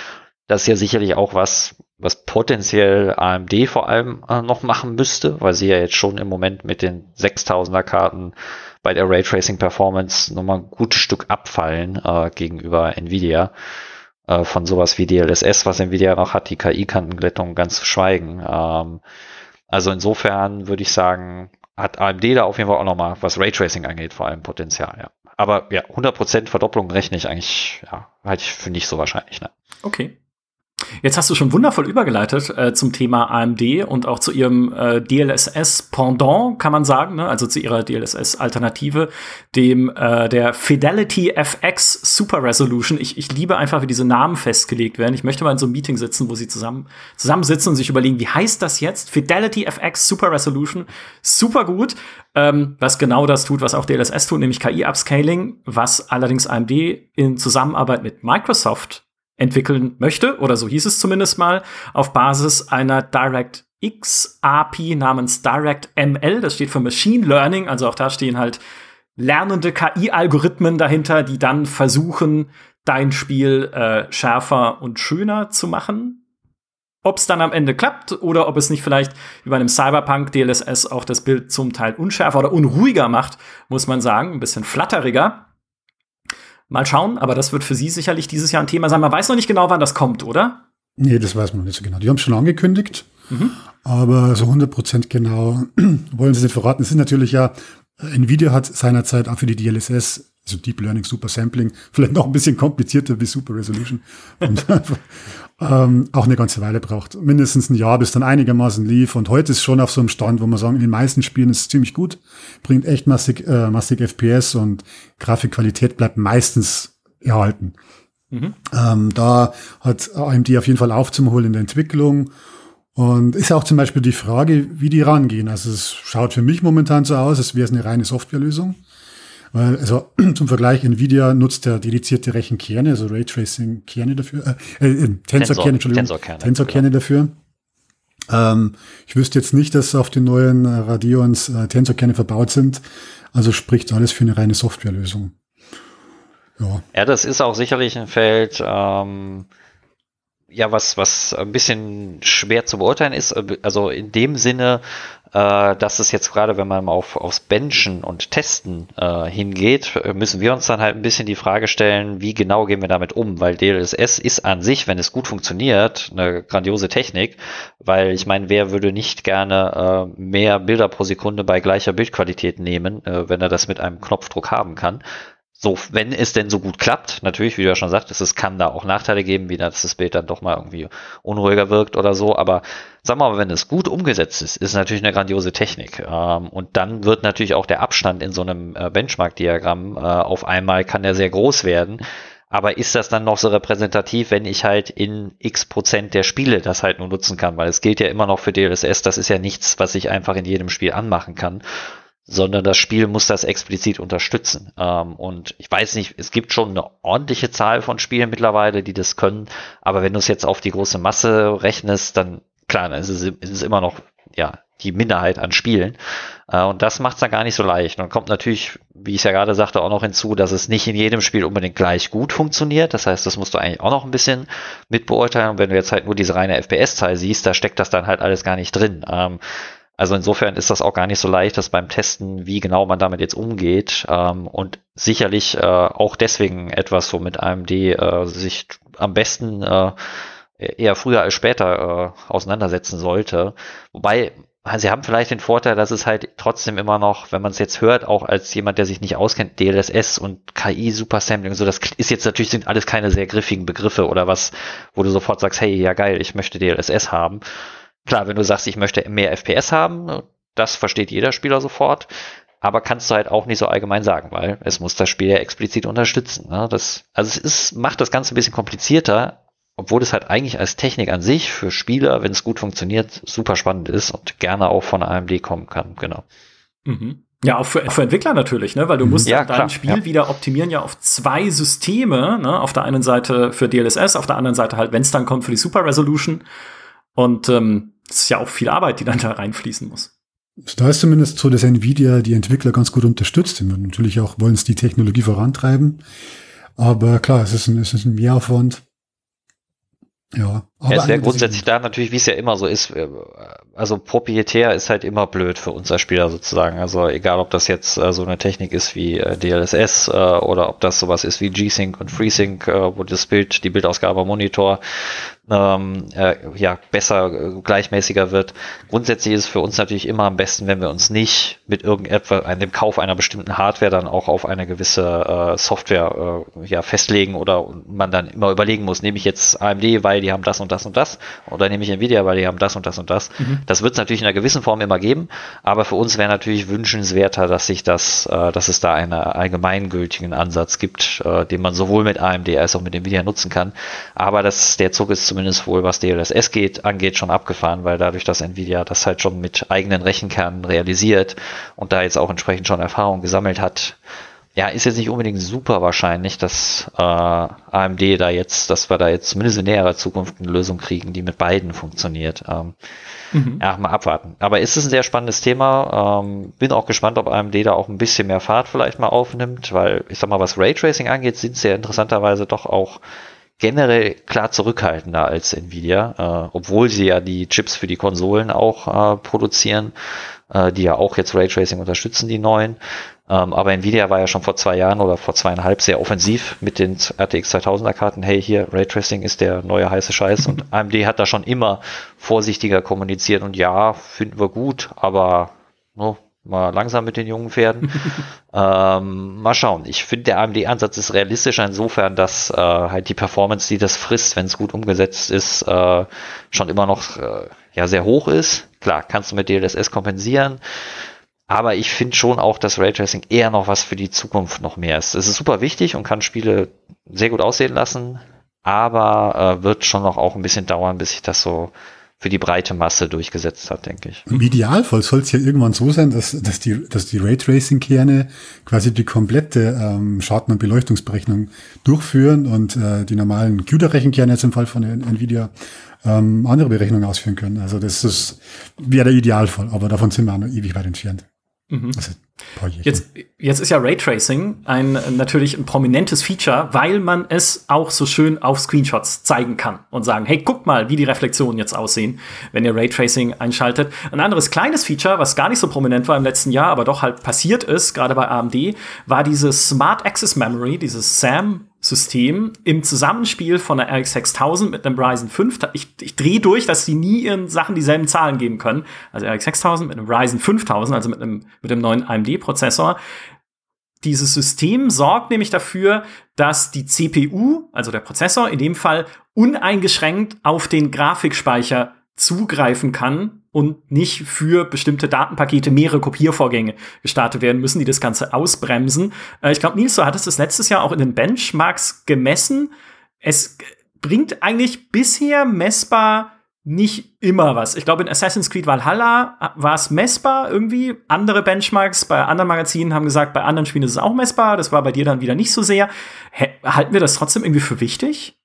das ist ja sicherlich auch was, was potenziell A M D vor allem äh, noch machen müsste, weil sie ja jetzt schon im Moment mit den sechstausender Karten bei der Raytracing Performance nochmal ein gutes Stück abfallen äh, gegenüber Nvidia. Äh, von sowas wie D L S S, was Nvidia noch hat, die K I-Kantenglättung ganz zu schweigen. Ähm, also insofern würde ich sagen, hat A M D da auf jeden Fall auch nochmal, was Raytracing angeht, vor allem Potenzial, ja. Aber ja, hundert Prozent Verdopplung rechne ich eigentlich, ja, halte ich für nicht so wahrscheinlich, ne? Okay. Jetzt hast du schon wundervoll übergeleitet äh, zum Thema A M D und auch zu ihrem äh, D L S S-Pendant, kann man sagen, ne? Also zu ihrer D L S S-Alternative, dem äh, der Fidelity F X Super Resolution. Ich, ich liebe einfach, wie diese Namen festgelegt werden. Ich möchte mal in so einem Meeting sitzen, wo sie zusammen zusammensitzen und sich überlegen, wie heißt das jetzt? Fidelity F X Super Resolution. Super gut. Ähm, was genau das tut, was auch D L S S tut, nämlich K I-Upscaling, was allerdings A M D in Zusammenarbeit mit Microsoft entwickeln möchte, oder so hieß es zumindest mal, auf Basis einer DirectX A P I namens DirectML. Das steht für Machine Learning, also auch da stehen halt lernende K I-Algorithmen dahinter, die dann versuchen, dein Spiel äh, schärfer und schöner zu machen. Ob es dann am Ende klappt oder ob es nicht vielleicht wie bei einem Cyberpunk D L S S auch das Bild zum Teil unschärfer oder unruhiger macht, muss man sagen, ein bisschen flatteriger. Mal schauen, aber das wird für Sie sicherlich dieses Jahr ein Thema sein. Man weiß noch nicht genau, wann das kommt, oder? Nee, das weiß man noch nicht so genau. Die haben es schon angekündigt, Mhm. aber so hundert Prozent genau wollen sie nicht verraten. Es ist natürlich ja, Nvidia hat seinerzeit auch für die D L S S, also Deep Learning Super Sampling, vielleicht noch ein bisschen komplizierter wie Super Resolution, und ähm, auch eine ganze Weile braucht. Mindestens ein Jahr, bis dann einigermaßen lief. Und heute ist schon auf so einem Stand, wo man sagen, in den meisten Spielen ist es ziemlich gut, bringt echt massig, äh, massig F P S und Grafikqualität bleibt meistens erhalten. Mhm. Ähm, da hat A M D auf jeden Fall aufzuholen in der Entwicklung. Und ist auch zum Beispiel die Frage, wie die rangehen. Also es schaut für mich momentan so aus, als wäre es eine reine Softwarelösung. Weil, also zum Vergleich, Nvidia nutzt ja dedizierte Rechenkerne, also Raytracing-Kerne dafür, äh, äh Tensor-Kerne, Entschuldigung, Tensor-Kerne, Tensor-Kerne genau. dafür. Ähm, ich wüsste jetzt nicht, dass auf den neuen äh, Radeons äh, Tensor-Kerne verbaut sind. Also spricht alles für eine reine Softwarelösung. Ja. Ja, das ist auch sicherlich ein Feld, ähm, ja, was, was ein bisschen schwer zu beurteilen ist. Also in dem Sinne, äh, dass es jetzt gerade, wenn man auf, aufs Benchen und Testen äh, hingeht, müssen wir uns dann halt ein bisschen die Frage stellen, wie genau gehen wir damit um? Weil D L S S ist an sich, wenn es gut funktioniert, eine grandiose Technik, weil ich meine, wer würde nicht gerne äh, mehr Bilder pro Sekunde bei gleicher Bildqualität nehmen, äh, wenn er das mit einem Knopfdruck haben kann? So, wenn es denn so gut klappt, natürlich, wie du ja schon sagtest, es kann da auch Nachteile geben, wie dass das Bild dann doch mal irgendwie unruhiger wirkt oder so, aber sagen wir mal, wenn es gut umgesetzt ist, ist es natürlich eine grandiose Technik. Ähm, und dann wird natürlich auch der Abstand in so einem äh, Benchmark-Diagramm äh, auf einmal kann der sehr groß werden. Aber ist das dann noch so repräsentativ, wenn ich halt in x Prozent der Spiele das halt nur nutzen kann? Weil es gilt ja immer noch für D L S S, das ist ja nichts, was ich einfach in jedem Spiel anmachen kann, sondern das Spiel muss das explizit unterstützen. Ähm, und ich weiß nicht, es gibt schon eine ordentliche Zahl von Spielen mittlerweile, die das können, aber wenn du es jetzt auf die große Masse rechnest, dann klar, dann ist es, ist es immer noch ja die Minderheit an Spielen. Äh, und das macht es dann gar nicht so leicht. Und dann kommt natürlich, wie ich ja gerade sagte, auch noch hinzu, dass es nicht in jedem Spiel unbedingt gleich gut funktioniert. Das heißt, das musst du eigentlich auch noch ein bisschen mit beurteilen. Und wenn du jetzt halt nur diese reine F P S-Zahl siehst, da steckt das dann halt alles gar nicht drin. Ähm, Also insofern ist das auch gar nicht so leicht, das beim Testen, wie genau man damit jetzt umgeht. Ähm, und sicherlich äh, auch deswegen etwas, womit A M D äh, sich am besten äh, eher früher als später äh, auseinandersetzen sollte. Wobei, sie haben vielleicht den Vorteil, dass es halt trotzdem immer noch, wenn man es jetzt hört, auch als jemand, der sich nicht auskennt, D L S S und K I Supersampling, so das ist jetzt natürlich, sind alles keine sehr griffigen Begriffe oder was, wo du sofort sagst, hey, ja geil, ich möchte D L S S haben. Klar, wenn du sagst, ich möchte mehr F P S haben, das versteht jeder Spieler sofort, aber kannst du halt auch nicht so allgemein sagen, weil es muss das Spiel ja explizit unterstützen. Ne? Das, also es ist, macht das Ganze ein bisschen komplizierter, obwohl es halt eigentlich als Technik an sich für Spieler, wenn es gut funktioniert, super spannend ist und gerne auch von A M D kommen kann, genau. Mhm. Ja, auch für, für Entwickler natürlich, ne? Weil du musst ja, dein klar, Spiel ja. wieder optimieren ja auf zwei Systeme, ne? Auf der einen Seite für D L S S, auf der anderen Seite halt, wenn es dann kommt, für die Super Resolution. Und ähm, das ist ja auch viel Arbeit, die dann da reinfließen muss. Da ist zumindest so, dass Nvidia die Entwickler ganz gut unterstützt. Und natürlich auch wollen es die Technologie vorantreiben. Aber klar, es ist ein, es ist ein Mehraufwand. Ja, aber ja, es wäre grundsätzlich da natürlich, wie es ja immer so ist, also proprietär ist halt immer blöd für uns als Spieler sozusagen. Also egal, ob das jetzt äh, so eine Technik ist wie äh, D L S S äh, oder ob das sowas ist wie G-Sync und FreeSync, äh, wo das Bild, die Bildausgabe am Monitor ähm, äh, ja besser, äh, gleichmäßiger wird. Grundsätzlich ist es für uns natürlich immer am besten, wenn wir uns nicht mit irgendetwas, an dem Kauf einer bestimmten Hardware dann auch auf eine gewisse äh, Software äh, ja festlegen oder man dann immer überlegen muss, nehme ich jetzt A M D, weil die haben das und das und das, oder nehme ich Nvidia, weil die haben das und das und das. Mhm. Das wird es natürlich in einer gewissen Form immer geben, aber für uns wäre natürlich wünschenswerter, dass sich das, äh, dass es da einen allgemeingültigen Ansatz gibt, äh, den man sowohl mit A M D als auch mit Nvidia nutzen kann. Aber das, der Zug ist zumindest wohl, was D L S S geht, angeht, schon abgefahren, weil dadurch, dass Nvidia das halt schon mit eigenen Rechenkernen realisiert und da jetzt auch entsprechend schon Erfahrung gesammelt hat, ja, ist jetzt nicht unbedingt super wahrscheinlich, dass äh, A M D da jetzt, dass wir da jetzt zumindest in näherer Zukunft eine Lösung kriegen, die mit beiden funktioniert. Ähm, mhm. Ja, mal abwarten. Aber ist es ein sehr spannendes Thema. Ähm, bin auch gespannt, ob A M D da auch ein bisschen mehr Fahrt vielleicht mal aufnimmt, weil ich sag mal, was Raytracing angeht, sind sie ja interessanterweise doch auch generell klar zurückhaltender als Nvidia, äh, obwohl sie ja die Chips für die Konsolen auch äh, produzieren, äh, die ja auch jetzt Raytracing unterstützen, die neuen. Ähm, aber Nvidia war ja schon vor zwei Jahren oder vor zweieinhalb sehr offensiv mit den R T X zweitausender Karten. Hey, hier, Raytracing ist der neue heiße Scheiß. Und A M D hat da schon immer vorsichtiger kommuniziert. Und ja, finden wir gut, aber no, mal langsam mit den jungen Pferden. ähm, mal schauen. Ich finde, der A M D-Ansatz ist realistischer insofern, dass äh, halt die Performance, die das frisst, wenn es gut umgesetzt ist, äh, schon immer noch äh, ja sehr hoch ist. Klar, kannst du mit D L S S kompensieren. Aber ich finde schon auch, dass Raytracing eher noch was für die Zukunft noch mehr ist. Es ist super wichtig und kann Spiele sehr gut aussehen lassen, aber äh, wird schon noch auch ein bisschen dauern, bis sich das so für die breite Masse durchgesetzt hat, denke ich. Im Idealfall soll es ja irgendwann so sein, dass, dass die, dass die Raytracing-Kerne quasi die komplette ähm, Schatten- und Beleuchtungsberechnung durchführen und äh, die normalen C U D A-Rechenkerne jetzt im Fall von Nvidia ähm, andere Berechnungen ausführen können. Also das ist wäre der Idealfall, aber davon sind wir auch noch ewig weit entfernt. Mhm. Also, jetzt, jetzt ist ja Raytracing ein natürlich ein prominentes Feature, weil man es auch so schön auf Screenshots zeigen kann und sagen, hey, guck mal, wie die Reflexionen jetzt aussehen, wenn ihr Raytracing einschaltet. Ein anderes kleines Feature, was gar nicht so prominent war im letzten Jahr, aber doch halt passiert ist, gerade bei A M D, war dieses Smart Access Memory, dieses SAM System im Zusammenspiel von der R X sechstausend mit einem Ryzen fünf. Ich, ich drehe durch, dass die nie ihren Sachen dieselben Zahlen geben können. Also R X sechstausend mit einem Ryzen fünftausend, also mit einem, mit dem neuen A M D-Prozessor. Dieses System sorgt nämlich dafür, dass die C P U, also der Prozessor, in dem Fall uneingeschränkt auf den Grafikspeicher zugreifen kann und nicht für bestimmte Datenpakete mehrere Kopiervorgänge gestartet werden müssen, die das Ganze ausbremsen. Äh, ich glaube, Nils, du hattest das letztes Jahr auch in den Benchmarks gemessen. Es bringt eigentlich bisher messbar nicht immer was. Ich glaube, in Assassin's Creed Valhalla war es messbar irgendwie. Andere Benchmarks bei anderen Magazinen haben gesagt, bei anderen Spielen ist es auch messbar. Das war bei dir dann wieder nicht so sehr. H- halten wir das trotzdem irgendwie für wichtig?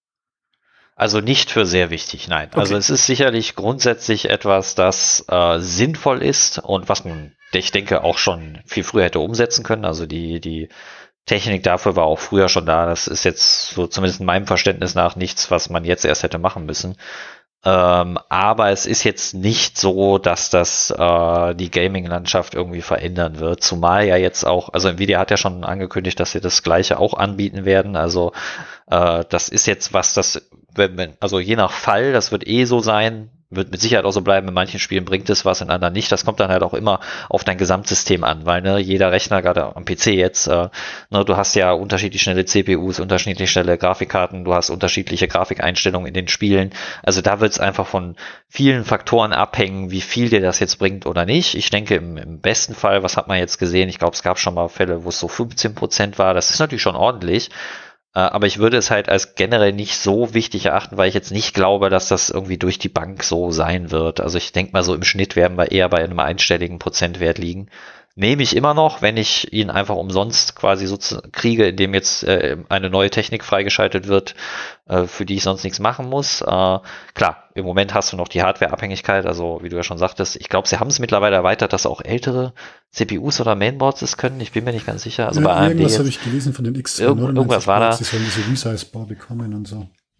Also nicht für sehr wichtig, nein. Okay. Also es ist sicherlich grundsätzlich etwas, das äh, sinnvoll ist und was man, ich denke, auch schon viel früher hätte umsetzen können. Also die, die Technik dafür war auch früher schon da. Das ist jetzt so zumindest in meinem Verständnis nach nichts, was man jetzt erst hätte machen müssen. Ähm, aber es ist jetzt nicht so, dass das äh, die Gaming-Landschaft irgendwie verändern wird. Zumal ja jetzt auch, also Nvidia hat ja schon angekündigt, dass sie das Gleiche auch anbieten werden. Also äh, das ist jetzt was, das, also je nach Fall, das wird eh so sein, wird mit Sicherheit auch so bleiben. In manchen Spielen bringt es was, in anderen nicht. Das kommt dann halt auch immer auf dein Gesamtsystem an, weil ne, jeder Rechner, gerade am P C jetzt, äh, ne, du hast ja unterschiedlich schnelle C P Us, unterschiedlich schnelle Grafikkarten, du hast unterschiedliche Grafikeinstellungen in den Spielen. Also da wird es einfach von vielen Faktoren abhängen, wie viel dir das jetzt bringt oder nicht. Ich denke, im, im besten Fall, was hat man jetzt gesehen? Ich glaube, es gab schon mal Fälle, wo es so fünfzehn Prozent war. Das ist natürlich schon ordentlich. Aber ich würde es halt als generell nicht so wichtig erachten, weil ich jetzt nicht glaube, dass das irgendwie durch die Bank so sein wird. Also ich denke mal so im Schnitt werden wir eher bei einem einstelligen Prozentwert liegen. Nehme ich immer noch, wenn ich ihn einfach umsonst quasi so kriege, indem jetzt äh, eine neue Technik freigeschaltet wird, äh, für die ich sonst nichts machen muss. Äh, klar, im Moment hast du noch die Hardware-Abhängigkeit, also wie du ja schon sagtest, ich glaube, sie haben es mittlerweile erweitert, dass auch ältere C P Us oder Mainboards es können, ich bin mir nicht ganz sicher. Also ja, bei A M D irgendwas habe ich gelesen von den X Irgend, irgendwas war da. Sie sollen diese Resize-Bar bekommen und so.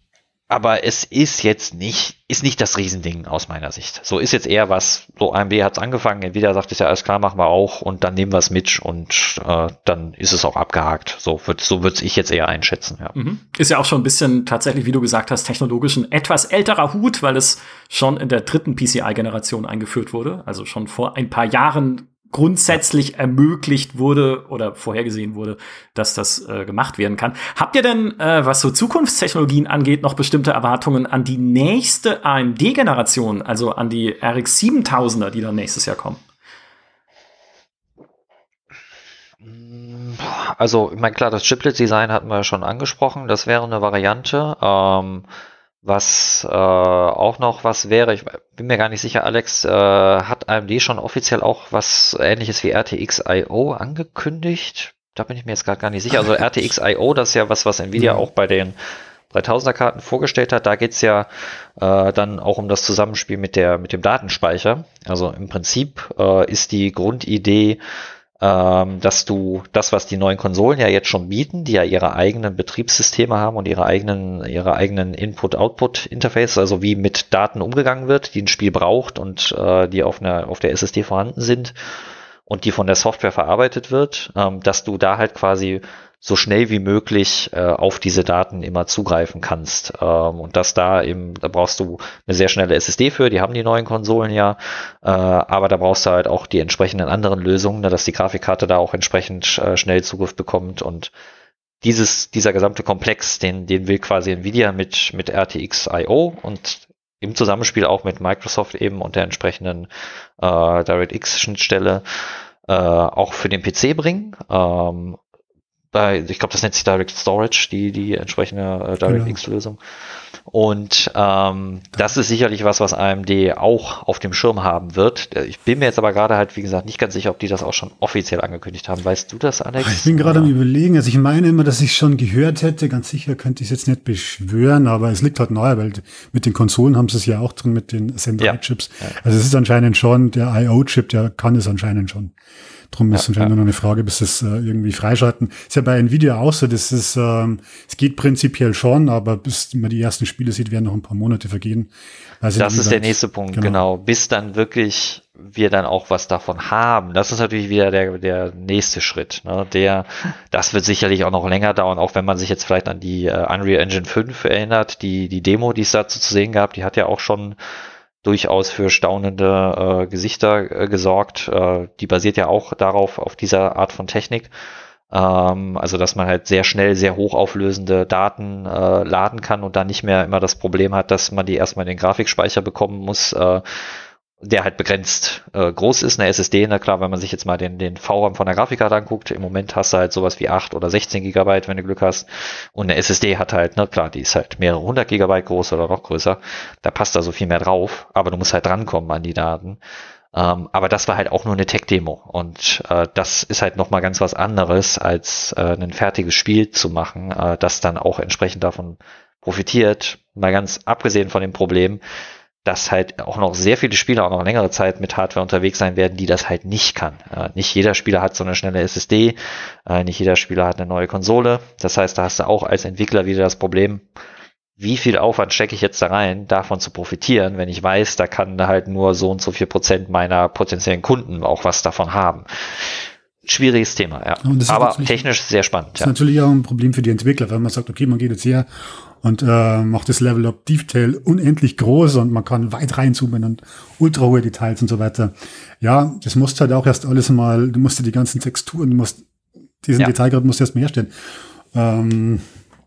Aber es ist jetzt nicht, ist nicht das Riesending aus meiner Sicht. So ist jetzt eher was, so A M D hat es angefangen, Nvidia sagt es ja, alles klar, machen wir auch und dann nehmen wir es mit und äh, dann ist es auch abgehakt. So wird so würde ich jetzt eher einschätzen. Ja. Mhm. Ist ja auch schon ein bisschen tatsächlich, wie du gesagt hast, technologisch ein etwas älterer Hut, weil es schon in der dritten P C I-Generation eingeführt wurde, also schon vor ein paar Jahren grundsätzlich ermöglicht wurde oder vorhergesehen wurde, dass das äh, gemacht werden kann. Habt ihr denn, äh, was so Zukunftstechnologien angeht, noch bestimmte Erwartungen an die nächste A M D-Generation, also an die R X siebentausender, die dann nächstes Jahr kommen? Also, ich meine, klar, das Chiplet-Design hatten wir ja schon angesprochen, das wäre eine Variante. Ähm, Was äh, auch noch was wäre, ich bin mir gar nicht sicher, Alex, äh, hat A M D schon offiziell auch was Ähnliches wie R T X I O angekündigt? Da bin ich mir jetzt gerade gar nicht sicher. Also R T X I O, das ist ja was, was Nvidia auch bei den dreitausender Karten vorgestellt hat. Da geht's ja äh, dann auch um das Zusammenspiel mit der mit dem Datenspeicher. Also im Prinzip äh, ist die Grundidee, Ähm, dass du das, was die neuen Konsolen ja jetzt schon bieten, die ja ihre eigenen Betriebssysteme haben und ihre eigenen, ihre eigenen Input-Output-Interfaces, also wie mit Daten umgegangen wird, die ein Spiel braucht und äh, die auf einer, auf der S S D vorhanden sind und die von der Software verarbeitet wird, ähm, dass du da halt quasi so schnell wie möglich äh, auf diese Daten immer zugreifen kannst. Ähm, und dass da eben, da brauchst du eine sehr schnelle S S D für, die haben die neuen Konsolen ja, äh, aber da brauchst du halt auch die entsprechenden anderen Lösungen, ne, dass die Grafikkarte da auch entsprechend äh, schnell Zugriff bekommt und dieses, dieser gesamte Komplex, den, den will quasi Nvidia mit, mit R T X I O und im Zusammenspiel auch mit Microsoft eben und der entsprechenden äh, DirectX-Schnittstelle äh, auch für den P C bringen. Ähm, Bei, ich glaube, das nennt sich Direct Storage, die, die entsprechende äh, DirectX-Lösung. Und ähm, das ist sicherlich was, was A M D auch auf dem Schirm haben wird. Ich bin mir jetzt aber gerade halt, wie gesagt, nicht ganz sicher, ob die das auch schon offiziell angekündigt haben. Weißt du das, Alex? Ich bin gerade am Überlegen. Also ich meine immer, dass ich schon gehört hätte. Ganz sicher könnte ich es jetzt nicht beschwören, aber es liegt halt nahe, weil mit den Konsolen haben sie es ja auch drin, mit den Zen drei Chips. Ja. Also es ist anscheinend schon, der I O-Chip, der kann es anscheinend schon. Drum ist ja, anscheinend ja. nur noch eine Frage, bis es äh, irgendwie freischalten. Ist ja bei Nvidia auch so, das ist, ähm, es geht prinzipiell schon, aber bis man die ersten Spiele sieht, werden noch ein paar Monate vergehen. Also das ist der nächste Punkt, genau. genau. Bis dann wirklich wir dann auch was davon haben. Das ist natürlich wieder der, der nächste Schritt. Ne? Der, das wird sicherlich auch noch länger dauern, auch wenn man sich jetzt vielleicht an die äh, Unreal Engine fünf erinnert. Die, die Demo, die es dazu zu sehen gab, die hat ja auch schon durchaus für staunende äh, Gesichter äh, gesorgt. Äh, die basiert ja auch darauf, auf dieser Art von Technik. Ähm, also, dass man halt sehr schnell, sehr hochauflösende Daten äh, laden kann und dann nicht mehr immer das Problem hat, dass man die erstmal in den Grafikspeicher bekommen muss, äh, der halt begrenzt äh, groß ist. Eine S S D, na klar, wenn man sich jetzt mal den, den V RAM von der Grafikkarte anguckt, im Moment hast du halt sowas wie acht oder sechzehn Gigabyte, wenn du Glück hast. Und eine S S D hat halt, na klar, die ist halt mehrere hundert Gigabyte groß oder noch größer. Da passt da so viel mehr drauf, aber du musst halt drankommen an die Daten. Ähm, aber das war halt auch nur eine Tech-Demo. Und äh, das ist halt nochmal ganz was anderes, als äh, ein fertiges Spiel zu machen, äh, das dann auch entsprechend davon profitiert. Mal ganz abgesehen von dem Problem, dass halt auch noch sehr viele Spieler auch noch längere Zeit mit Hardware unterwegs sein werden, die das halt nicht kann. Äh, nicht jeder Spieler hat so eine schnelle S S D, äh, nicht jeder Spieler hat eine neue Konsole. Das heißt, da hast du auch als Entwickler wieder das Problem, wie viel Aufwand stecke ich jetzt da rein, davon zu profitieren, wenn ich weiß, da kann halt nur so und so viel Prozent meiner potenziellen Kunden auch was davon haben. Schwieriges Thema, ja. Aber technisch sehr spannend. Das ist ja. natürlich auch ein Problem für die Entwickler, wenn man sagt, okay, man geht jetzt her und äh, macht das Level of Detail unendlich groß und man kann weit reinzoomen und ultra hohe Details und so weiter. Ja, das musst halt auch erst alles mal, du musst dir die ganzen Texturen, du musst diesen ja. Detailgrad musst du erst mal herstellen. Ähm,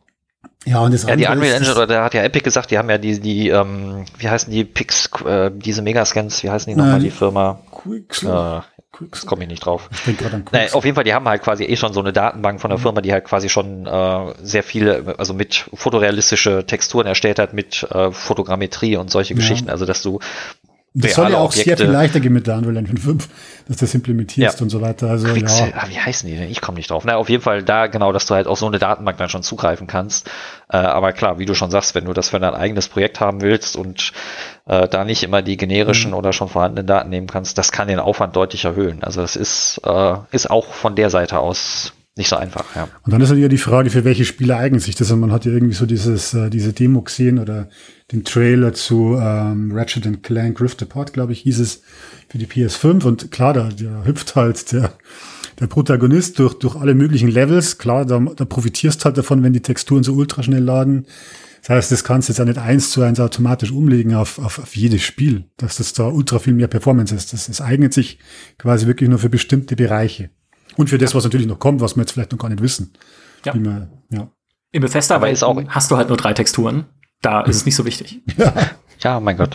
ja, und das ja, die Unreal Engine, oder da hat ja Epic gesagt, die haben ja die, die ähm, wie heißen die Pix, äh, diese Megascans, wie heißen die nochmal, die Firma? Quicksilver. Äh, Das komme ich nicht drauf. Ich nee, auf jeden Fall, die haben halt quasi eh schon so eine Datenbank von der Firma, die halt quasi schon äh, sehr viele, also mit fotorealistische Texturen erstellt hat, mit äh, Fotogrammetrie und solche ja. Geschichten. Also, dass du das soll ja auch Objekte, sehr viel leichter gehen mit der Unreal Engine fünf, dass du das implementierst ja. und so weiter. Also, Quixel, ja. ah, wie heißen die denn? Ich komme nicht drauf. Na, auf jeden Fall da genau, dass du halt auf so eine Datenbank dann schon zugreifen kannst. Äh, aber klar, wie du schon sagst, wenn du das für dein eigenes Projekt haben willst und äh, da nicht immer die generischen mhm. oder schon vorhandenen Daten nehmen kannst, das kann den Aufwand deutlich erhöhen. Also das ist, äh, ist auch von der Seite aus nicht so einfach, ja. Und dann ist natürlich die Frage, für welche Spiele eignet sich das? Und man hat ja irgendwie so dieses, äh, diese Demo gesehen oder den Trailer zu ähm, Ratchet and Clank Rift Apart, glaube ich, hieß es, für die P S fünf. Und klar, da, da hüpft halt der, der Protagonist durch, durch alle möglichen Levels. Klar, da, da profitierst halt davon, wenn die Texturen so ultra schnell laden. Das heißt, das kannst du jetzt ja nicht eins zu eins automatisch umlegen auf, auf, auf jedes Spiel, dass das da ultra viel mehr Performance ist. Das, das eignet sich quasi wirklich nur für bestimmte Bereiche. Und für das, was natürlich noch kommt, was wir jetzt vielleicht noch gar nicht wissen. Ja. Wie man, ja. Im Bethesda aber ist auch hast du halt nur drei Texturen. Da ist es nicht so wichtig. Ja, ja mein Gott.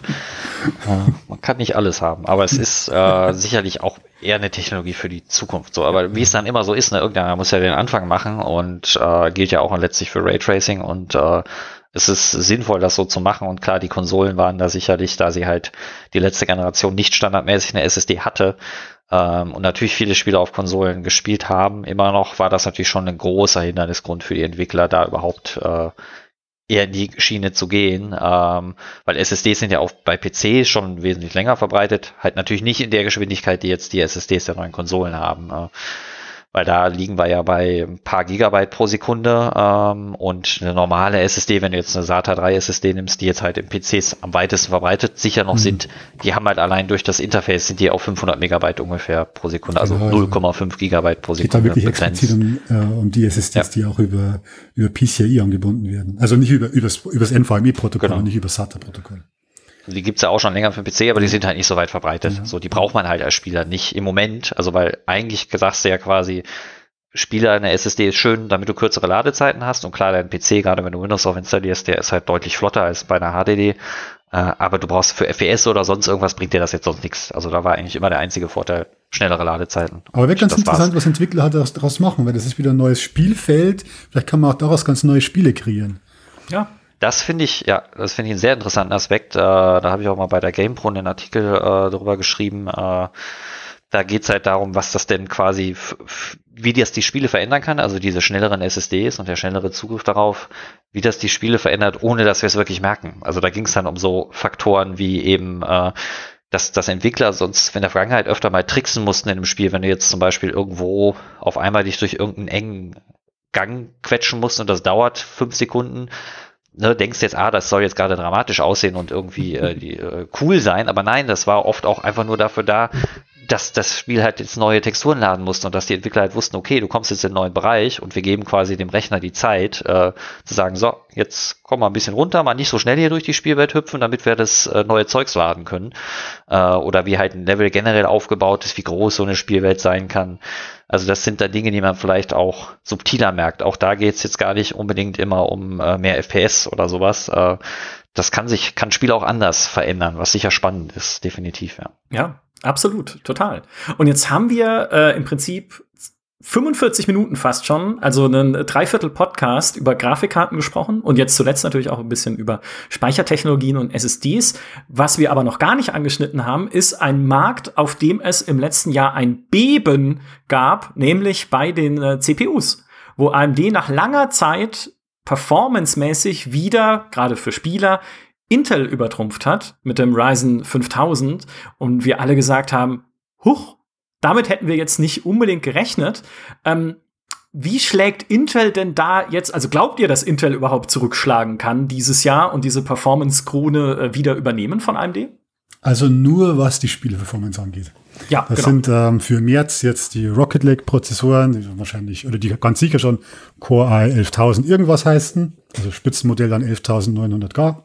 äh, man kann nicht alles haben. Aber es ist äh, sicherlich auch eher eine Technologie für die Zukunft. So, aber wie es dann immer so ist, ne, irgendeiner muss ja den Anfang machen und äh, gilt ja auch letztlich für Raytracing und äh, es ist sinnvoll, das so zu machen. Und klar, die Konsolen waren da sicherlich, da sie halt die letzte Generation nicht standardmäßig eine S S D hatte, Ähm, und natürlich viele Spiele auf Konsolen gespielt haben, immer noch war das natürlich schon ein großer Hindernisgrund für die Entwickler, da überhaupt äh, eher in die Schiene zu gehen, ähm, weil S S Ds sind ja auch bei P C schon wesentlich länger verbreitet, halt natürlich nicht in der Geschwindigkeit, die jetzt die S S Ds der neuen Konsolen haben, äh, weil da liegen wir ja bei ein paar Gigabyte pro Sekunde ähm, und eine normale S S D, wenn du jetzt eine SATA drei S S D nimmst, die jetzt halt in P Cs am weitesten verbreitet sicher noch mhm. sind, die haben halt allein durch das Interface sind die auf fünfhundert Megabyte ungefähr pro Sekunde, also genau, null Komma fünf Gigabyte pro Sekunde. Geht da wirklich begrenzt. Explizit um, äh, um die S S Ds, ja. die auch über, über P C I angebunden werden. Also nicht über übers, übers N V M E-Protokoll, genau. und nicht über SATA-Protokoll. Die gibt's ja auch schon länger für den P C, aber die sind halt nicht so weit verbreitet. Ja. So, die braucht man halt als Spieler nicht im Moment. Also, weil eigentlich sagst du ja quasi, Spieler eine S S D ist schön, damit du kürzere Ladezeiten hast. Und klar, dein P C, gerade wenn du Windows drauf installierst, der ist halt deutlich flotter als bei einer H D D. Äh, aber du brauchst für F P S oder sonst irgendwas, bringt dir das jetzt sonst nichts. Also da war eigentlich immer der einzige Vorteil, schnellere Ladezeiten. Aber wäre ganz interessant, war's. was Entwickler halt daraus machen, weil das ist wieder ein neues Spielfeld. Vielleicht kann man auch daraus ganz neue Spiele kreieren. Ja. Das finde ich, ja, das finde ich einen sehr interessanten Aspekt. Äh, da habe ich auch mal bei der GamePro einen Artikel äh, darüber geschrieben. Äh, da geht es halt darum, was das denn quasi, f- f- wie das die Spiele verändern kann, also diese schnelleren S S Ds und der schnellere Zugriff darauf, wie das die Spiele verändert, ohne dass wir es wirklich merken. Also da ging es dann um so Faktoren wie eben, äh, dass, dass Entwickler sonst in der Vergangenheit öfter mal tricksen mussten in einem Spiel, wenn du jetzt zum Beispiel irgendwo auf einmal dich durch irgendeinen engen Gang quetschen musst und das dauert fünf Sekunden, Ne, denkst jetzt, ah, das soll jetzt gerade dramatisch aussehen und irgendwie äh, die, äh, cool sein, aber nein, das war oft auch einfach nur dafür da, dass das Spiel halt jetzt neue Texturen laden musste und dass die Entwickler halt wussten, okay, du kommst jetzt in einen neuen Bereich und wir geben quasi dem Rechner die Zeit, äh, zu sagen, so, jetzt komm mal ein bisschen runter, mal nicht so schnell hier durch die Spielwelt hüpfen, damit wir das äh, neue Zeugs laden können. Äh, oder wie halt ein Level generell aufgebaut ist, wie groß so eine Spielwelt sein kann. Also das sind da Dinge, die man vielleicht auch subtiler merkt. Auch da geht es jetzt gar nicht unbedingt immer um äh, mehr F P S oder sowas. Äh, das kann sich, kann Spiel auch anders verändern, was sicher spannend ist, definitiv, ja. Ja, absolut, total. Und jetzt haben wir äh, im Prinzip fünfundvierzig Minuten fast schon, also einen Dreiviertel-Podcast über Grafikkarten gesprochen und jetzt zuletzt natürlich auch ein bisschen über Speichertechnologien und S S Ds. Was wir aber noch gar nicht angeschnitten haben, ist ein Markt, auf dem es im letzten Jahr ein Beben gab, nämlich bei den äh, C P Us, wo A M D nach langer Zeit performancemäßig wieder, gerade für Spieler, Intel übertrumpft hat mit dem Ryzen fünftausend und wir alle gesagt haben, huch, damit hätten wir jetzt nicht unbedingt gerechnet. Ähm, wie schlägt Intel denn da jetzt, also glaubt ihr, dass Intel überhaupt zurückschlagen kann dieses Jahr und diese Performance-Krone äh, wieder übernehmen von A M D? Also nur, was die Spiele-Performance angeht. Ja, das genau. sind ähm, für März jetzt die Rocket Lake-Prozessoren, die wahrscheinlich, oder die ganz sicher schon Core i elftausend irgendwas heißen, also Spitzenmodell dann elftausendneunhundert K.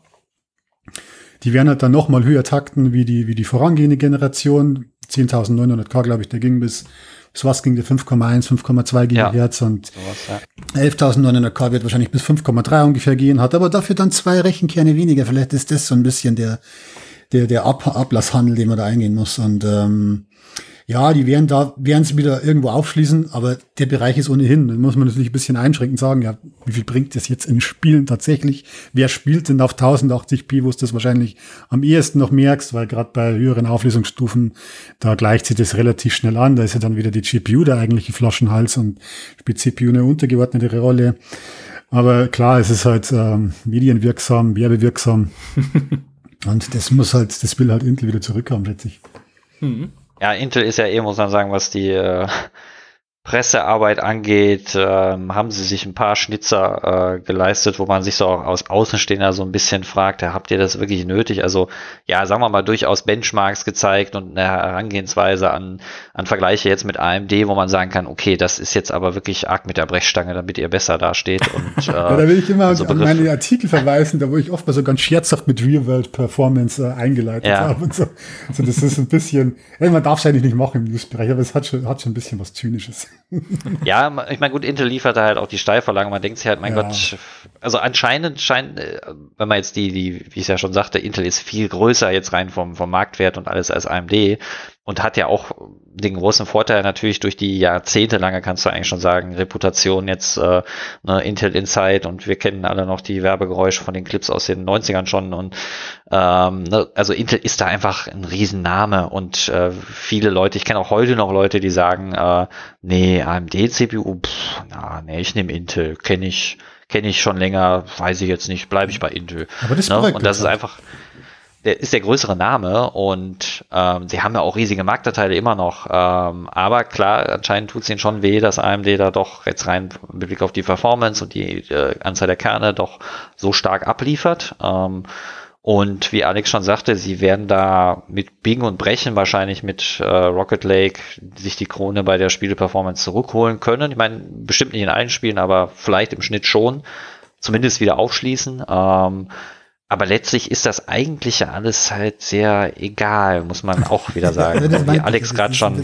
Die werden halt dann noch mal höher takten wie die, wie die vorangehende Generation. zehntausendneunhundert K, glaube ich, der ging bis, bis was ging der fünf Komma eins, fünf Komma zwei Gigahertz ja. und sowas, ja. elftausendneunhundert K wird wahrscheinlich bis fünf Komma drei ungefähr gehen, hat aber dafür dann zwei Rechenkerne weniger. Vielleicht ist das so ein bisschen der, der, der Ab- Ablasshandel, den man da eingehen muss. Und ähm, ja, die werden da, werden es wieder irgendwo aufschließen, aber der Bereich ist ohnehin. Da muss man natürlich ein bisschen einschränkend sagen, ja, wie viel bringt das jetzt in Spielen tatsächlich? Wer spielt denn auf tausendachtzig p, wo du das wahrscheinlich am ehesten noch merkst, weil gerade bei höheren Auflösungsstufen, da gleicht sich das relativ schnell an. Da ist ja dann wieder die G P U der eigentliche Flaschenhals und spielt C P U eine untergeordnete Rolle. Aber klar, es ist halt ähm, medienwirksam, werbewirksam. Und das muss halt, das will halt Intel wieder zurückhaben, schätze ich. Mhm. Ja, Intel ist ja eh, muss man sagen, was die, äh, Pressearbeit angeht, ähm, haben sie sich ein paar Schnitzer äh, geleistet, wo man sich so auch aus Außenstehender so ein bisschen fragt, ja, habt ihr das wirklich nötig? Also ja, sagen wir mal, durchaus Benchmarks gezeigt und eine Herangehensweise an, an Vergleiche jetzt mit A M D, wo man sagen kann, okay, das ist jetzt aber wirklich arg mit der Brechstange, damit ihr besser dasteht. Und, äh, ja, da will ich immer so an meine Artikel verweisen, da wo ich oft mal so ganz scherzhaft mit Real-World-Performance äh, eingeleitet ja. habe und so. Also das ist ein bisschen, ja, man darf es eigentlich nicht machen im News-Bereich, aber es hat schon, hat schon ein bisschen was Zynisches. Ja, ich meine, gut, Intel liefert da halt auch die Steilvorlage. Man denkt sich halt, mein ja. Gott, also anscheinend scheint, wenn man jetzt die, die, wie ich es ja schon sagte, Intel ist viel größer jetzt rein vom, vom Marktwert und alles als A M D und hat ja auch den großen Vorteil natürlich durch die jahrzehntelange, kannst du eigentlich schon sagen, Reputation jetzt, äh, ne, Intel Inside und wir kennen alle noch die Werbegeräusche von den Clips aus den neunzigern schon und ähm, ne, also Intel ist da einfach ein Riesenname und äh, viele Leute, ich kenne auch heute noch Leute, die sagen, äh, nee, A M D-C P U, pff, na, nee, ich nehme Intel, kenne ich, kenne ich schon länger, weiß ich jetzt nicht, bleibe ich bei Intel. Aber das ne? Und das ist einfach, der ist der größere Name und ähm, sie haben ja auch riesige Marktanteile immer noch, ähm, aber klar, anscheinend tut es ihnen schon weh, dass A M D da doch jetzt rein mit Blick auf die Performance und die äh, Anzahl der Kerne doch so stark abliefert. Ähm, Und wie Alex schon sagte, sie werden da mit Biegen und Brechen wahrscheinlich mit äh, Rocket Lake sich die Krone bei der Spieleperformance zurückholen können. Ich meine, bestimmt nicht in allen Spielen, aber vielleicht im Schnitt schon. Zumindest wieder aufschließen. Ähm, aber letztlich ist das eigentlich ja alles halt sehr egal, muss man auch wieder sagen. Wie Alex gerade schon...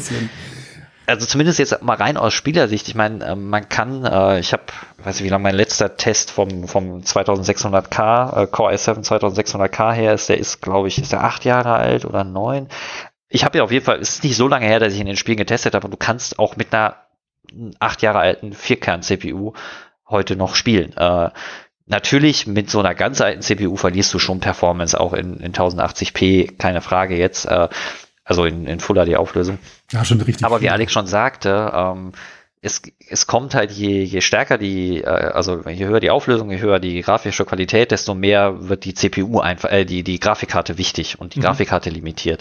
Also zumindest jetzt mal rein aus Spielersicht. Ich meine, man kann, äh, ich habe, weiß nicht, wie lange mein letzter Test vom vom zweitausendsechshundert K, äh, Core i sieben zweitausendsechshundert K her ist, der ist, glaube ich, ist der acht Jahre alt oder neun. Ich habe ja auf jeden Fall, es ist nicht so lange her, dass ich in den Spielen getestet habe und du kannst auch mit einer acht Jahre alten Vierkern-C P U heute noch spielen. Äh, Natürlich, mit so einer ganz alten C P U verlierst du schon Performance, auch in, in tausendachtzig p, keine Frage jetzt. Äh, Also in, in Full H D Auflösung. Ja, schon richtig. Aber wie Alex schon sagte, ähm, es, es kommt halt je, je stärker die, äh, also je höher die Auflösung, je höher die grafische Qualität, desto mehr wird die C P U einfach, äh, die, die Grafikkarte wichtig und die mhm. Grafikkarte limitiert.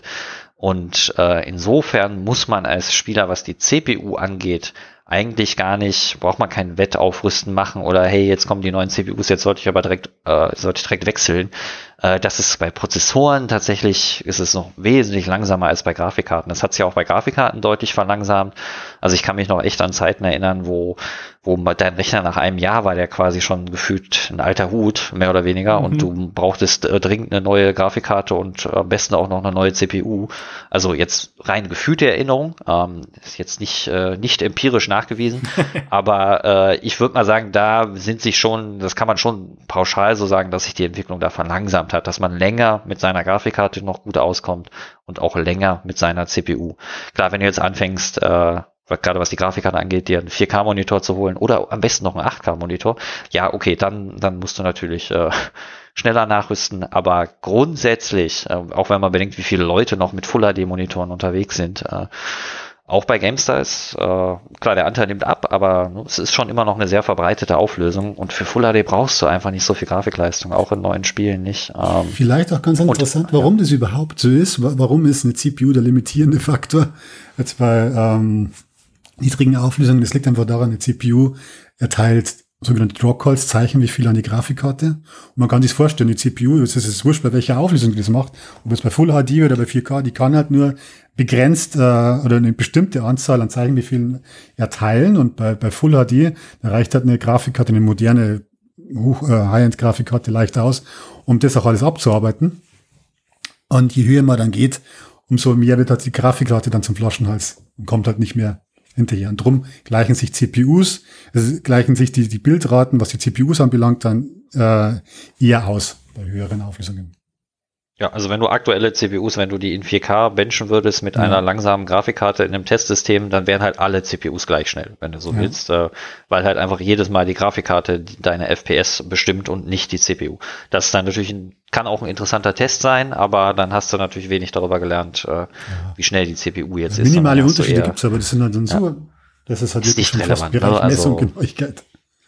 Und äh, insofern muss man als Spieler, was die C P U angeht, eigentlich gar nicht, braucht man kein Wettaufrüsten machen oder hey, jetzt kommen die neuen C P Us, jetzt sollte ich aber direkt, äh, sollte ich direkt wechseln. Äh, das ist bei Prozessoren tatsächlich, ist es noch wesentlich langsamer als bei Grafikkarten. Das hat sich auch bei Grafikkarten deutlich verlangsamt. Also ich kann mich noch echt an Zeiten erinnern, wo, wo dein Rechner nach einem Jahr war, der quasi schon gefühlt ein alter Hut, mehr oder weniger, mhm. und du brauchtest äh, dringend eine neue Grafikkarte und äh, am besten auch noch eine neue C P U. Also jetzt rein gefühlte Erinnerung, ähm, ist jetzt nicht, äh, nicht empirisch nachgewiesen, aber äh, ich würde mal sagen, da sind sich schon, das kann man schon pauschal so sagen, dass sich die Entwicklung da verlangsamt hat, dass man länger mit seiner Grafikkarte noch gut auskommt und auch länger mit seiner C P U. Klar, wenn du jetzt anfängst, äh, gerade was die Grafikkarte angeht, dir einen vier K Monitor zu holen oder am besten noch einen acht K Monitor, ja, okay, dann, dann musst du natürlich äh, schneller nachrüsten, aber grundsätzlich, äh, auch wenn man bedenkt, wie viele Leute noch mit Full H D Monitoren unterwegs sind, äh, auch bei GameStar ist, äh, klar, der Anteil nimmt ab, aber ne, es ist schon immer noch eine sehr verbreitete Auflösung und für Full H D brauchst du einfach nicht so viel Grafikleistung, auch in neuen Spielen nicht. Ähm, Vielleicht auch ganz interessant, und, warum ja. das überhaupt so ist, warum ist eine C P U der limitierende Faktor jetzt bei ähm, niedrigen Auflösungen. Das liegt einfach daran, eine C P U erteilt sogenannte Drawcalls, Zeichen, wie viel an die Grafikkarte. Und man kann sich vorstellen, die C P U, es ist wurscht, bei welcher Auflösung die das macht, ob es bei Full H D oder bei vier K, die kann halt nur begrenzt äh, oder eine bestimmte Anzahl an Zeichen, wie viel erteilen. Und bei, bei Full H D, da reicht halt eine Grafikkarte, eine moderne hoch, äh, High-End-Grafikkarte leicht aus, um das auch alles abzuarbeiten. Und je höher man dann geht, umso mehr wird halt die Grafikkarte dann zum Flaschenhals und kommt halt nicht mehr hinterher. Und drum gleichen sich C P Us, also gleichen sich die, die Bildraten, was die C P Us anbelangt, dann äh, eher aus bei höheren Auflösungen. Ja, also wenn du aktuelle C P Us, wenn du die in vier K benchen würdest mit ja. einer langsamen Grafikkarte in einem Testsystem, dann wären halt alle C P Us gleich schnell, wenn du so ja. willst, äh, weil halt einfach jedes Mal die Grafikkarte deine F P S bestimmt und nicht die C P U. Das ist dann natürlich ein, kann auch ein interessanter Test sein, aber dann hast du natürlich wenig darüber gelernt, äh, ja. wie schnell die C P U jetzt ja, ist. Minimale Unterschiede gibt's, aber das sind halt dann so, ja. das ist halt ist wirklich nicht relevant, Bereich ne? Also, Messung, Genauigkeit.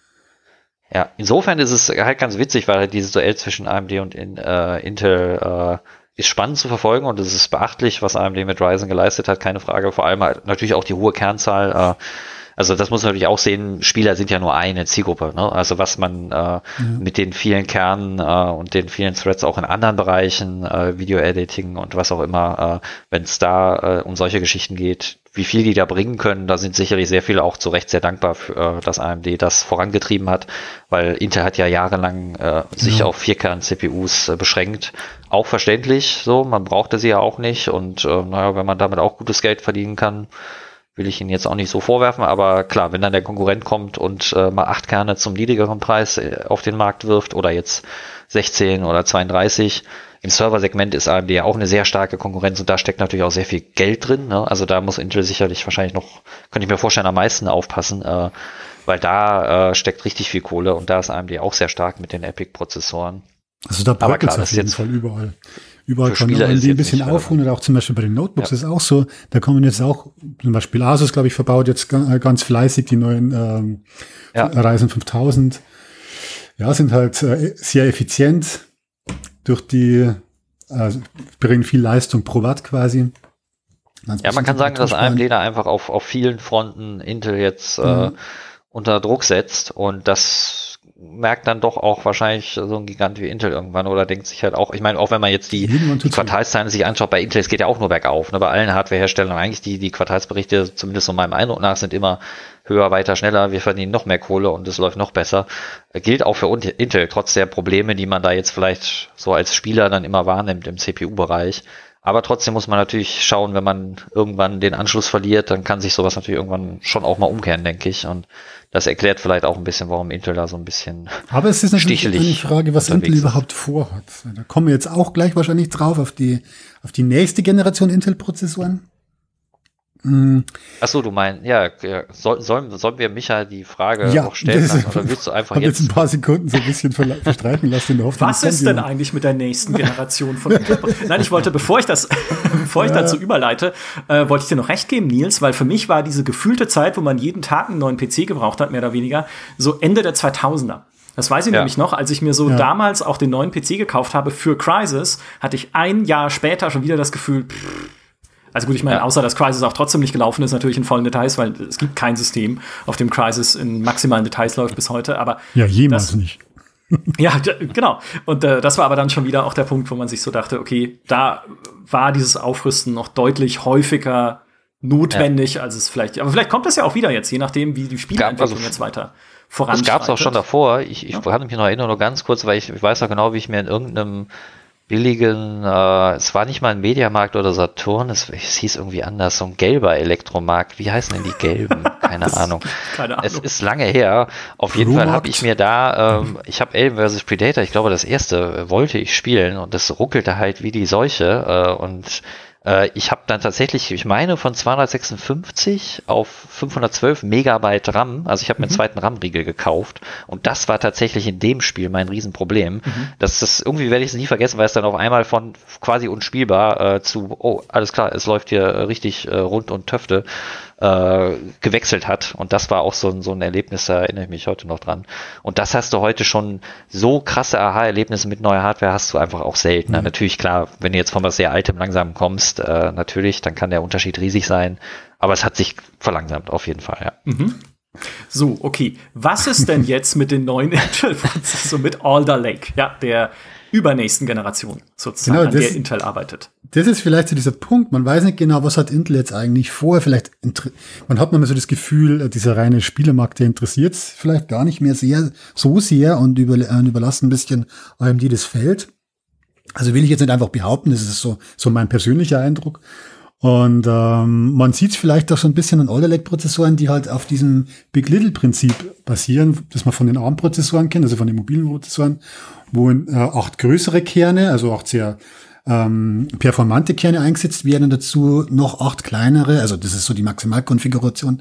Ja, insofern ist es halt ganz witzig, weil halt dieses Duell zwischen A M D und in, äh, Intel äh, ist spannend zu verfolgen und es ist beachtlich, was A M D mit Ryzen geleistet hat, keine Frage. Vor allem halt natürlich auch die hohe Kernzahl. Äh, Also das muss man natürlich auch sehen, Spieler sind ja nur eine Zielgruppe, ne? Also was man äh, ja. mit den vielen Kernen äh, und den vielen Threads auch in anderen Bereichen, äh, Video-Editing und was auch immer, äh, wenn es da äh, um solche Geschichten geht, wie viel die da bringen können, da sind sicherlich sehr viele auch zu Recht sehr dankbar für, äh, dass A M D das vorangetrieben hat, weil Intel hat ja jahrelang äh, sich ja. auf Vierkern-C P Us äh, beschränkt. Auch verständlich, so, man brauchte sie ja auch nicht und äh, naja, wenn man damit auch gutes Geld verdienen kann, will ich Ihnen jetzt auch nicht so vorwerfen, aber klar, wenn dann der Konkurrent kommt und äh, mal acht Kerne zum niedrigeren Preis äh, auf den Markt wirft oder jetzt sechzehn oder zweiunddreißig, im Serversegment ist A M D ja auch eine sehr starke Konkurrenz und da steckt natürlich auch sehr viel Geld drin, ne? Also da muss Intel sicherlich wahrscheinlich noch, könnte ich mir vorstellen, am meisten aufpassen, äh, weil da äh, steckt richtig viel Kohle und da ist A M D auch sehr stark mit den Epic-Prozessoren. Also da bröckelt es auf jeden Fall überall. Überall kann man die ein bisschen aufholen oder auch zum Beispiel bei den Notebooks ja. ist auch so, da kommen jetzt auch, zum Beispiel Asus, glaube ich, verbaut jetzt ganz fleißig die neuen ähm, ja. Ryzen fünftausend. Ja, sind halt äh, sehr effizient durch die, äh, bringen viel Leistung pro Watt quasi. Ganz ja, man kann sagen, dass A M D da einfach auf, auf vielen Fronten Intel jetzt äh, mhm. unter Druck setzt und das merkt dann doch auch wahrscheinlich so ein Gigant wie Intel irgendwann oder denkt sich halt auch, ich meine, auch wenn man jetzt die, die Quartalszahlen sich anschaut, bei Intel, es geht ja auch nur bergauf, ne, bei allen Hardwareherstellern eigentlich die, die Quartalsberichte, zumindest so meinem Eindruck nach, sind immer höher, weiter, schneller, wir verdienen noch mehr Kohle und es läuft noch besser. Gilt auch für Intel, trotz der Probleme, die man da jetzt vielleicht so als Spieler dann immer wahrnimmt im C P U-Bereich. Aber trotzdem muss man natürlich schauen, wenn man irgendwann den Anschluss verliert, dann kann sich sowas natürlich irgendwann schon auch mal umkehren, denke ich. Und das erklärt vielleicht auch ein bisschen, warum Intel da so ein bisschen Aber es ist natürlich eine Frage, was Intel ist. überhaupt vorhat. Da kommen wir jetzt auch gleich wahrscheinlich drauf auf die, auf die nächste Generation Intel-Prozessoren. Hm. Ach so, du meinst, ja, soll, sollen, sollen wir Micha die Frage ja, noch stellen lassen, oder willst du einfach jetzt? jetzt ein paar Sekunden so ein bisschen verstreichen lassen in der Hoffnung. Was ist denn eigentlich mit der nächsten Generation von Intel? Nein, ich wollte, bevor ich das, bevor ich ja. dazu überleite, äh, wollte ich dir noch recht geben, Nils, weil für mich war diese gefühlte Zeit, wo man jeden Tag einen neuen P C gebraucht hat, mehr oder weniger, so Ende der zweitausender. Das weiß ich ja. nämlich noch, als ich mir so ja. damals auch den neuen P C gekauft habe für Crysis, hatte ich ein Jahr später schon wieder das Gefühl, pff, also gut, ich meine, ja. außer dass Crysis auch trotzdem nicht gelaufen ist, natürlich in vollen Details, weil es gibt kein System, auf dem Crysis in maximalen Details läuft bis heute. Aber ja, jemals das, nicht. ja, genau. Und äh, das war aber dann schon wieder auch der Punkt, wo man sich so dachte, okay, da war dieses Aufrüsten noch deutlich häufiger notwendig, ja. als es vielleicht. Aber vielleicht kommt das ja auch wieder jetzt, je nachdem, wie die Spielentwicklung also, jetzt weiter voranschreitet. Das gab es auch schon davor. Ich, ich ja. kann mich noch erinnern, nur ganz kurz, weil ich, ich weiß noch genau, wie ich mir in irgendeinem billigen, äh, es war nicht mal ein Mediamarkt oder Saturn, es, es hieß irgendwie anders, so ein gelber Elektromarkt. Wie heißen denn die gelben? Keine Ahnung. Keine Ahnung. Es ist lange her. Auf jeden Fall habe ich mir da, ähm, ich habe Alien versus. Predator, ich glaube das erste wollte ich spielen und das ruckelte halt wie die Seuche äh, und äh, ich habe dann tatsächlich, ich meine, von zweihundertsechsundfünfzig auf fünfhundertzwölf Megabyte RAM, also ich habe mir einen mhm. zweiten RAM-Riegel gekauft und das war tatsächlich in dem Spiel mein Riesenproblem. Mhm. Das ist, irgendwie werde ich es nie vergessen, weil es dann auf einmal von quasi unspielbar äh, zu, oh, alles klar, es läuft hier äh, richtig äh, rund und Töfte äh, gewechselt hat und das war auch so, ein so ein Erlebnis, da erinnere ich mich heute noch dran. Und das hast du heute schon, so krasse Aha-Erlebnisse mit neuer Hardware hast du einfach auch selten. Mhm. Natürlich, klar, wenn du jetzt von was sehr Altem langsam kommst, äh, natürlich, dann kann der Unterschied riesig sein, aber es hat sich verlangsamt, auf jeden Fall, ja. Mhm. So, okay. Was ist denn jetzt mit den neuen Intel-Prozessoren, mit Alder Lake, ja, der übernächsten Generation sozusagen, genau, das, an der Intel arbeitet? Das ist vielleicht so dieser Punkt, man weiß nicht genau, was hat Intel jetzt eigentlich vor, vielleicht, man hat manchmal so das Gefühl, dieser reine Spielermarkt, der interessiert es vielleicht gar nicht mehr sehr, so sehr und über, äh, überlassen ein bisschen A M D das Feld. Also will ich jetzt nicht einfach behaupten, das ist so, so mein persönlicher Eindruck. Und ähm, man sieht es vielleicht auch so ein bisschen an Alder Lake Prozessoren, die halt auf diesem Big Little Prinzip basieren, das man von den ARM-Prozessoren kennt, also von den mobilen Prozessoren, wo äh, acht größere Kerne, also auch sehr ähm, performante Kerne eingesetzt werden und dazu noch acht kleinere, also das ist so die Maximalkonfiguration,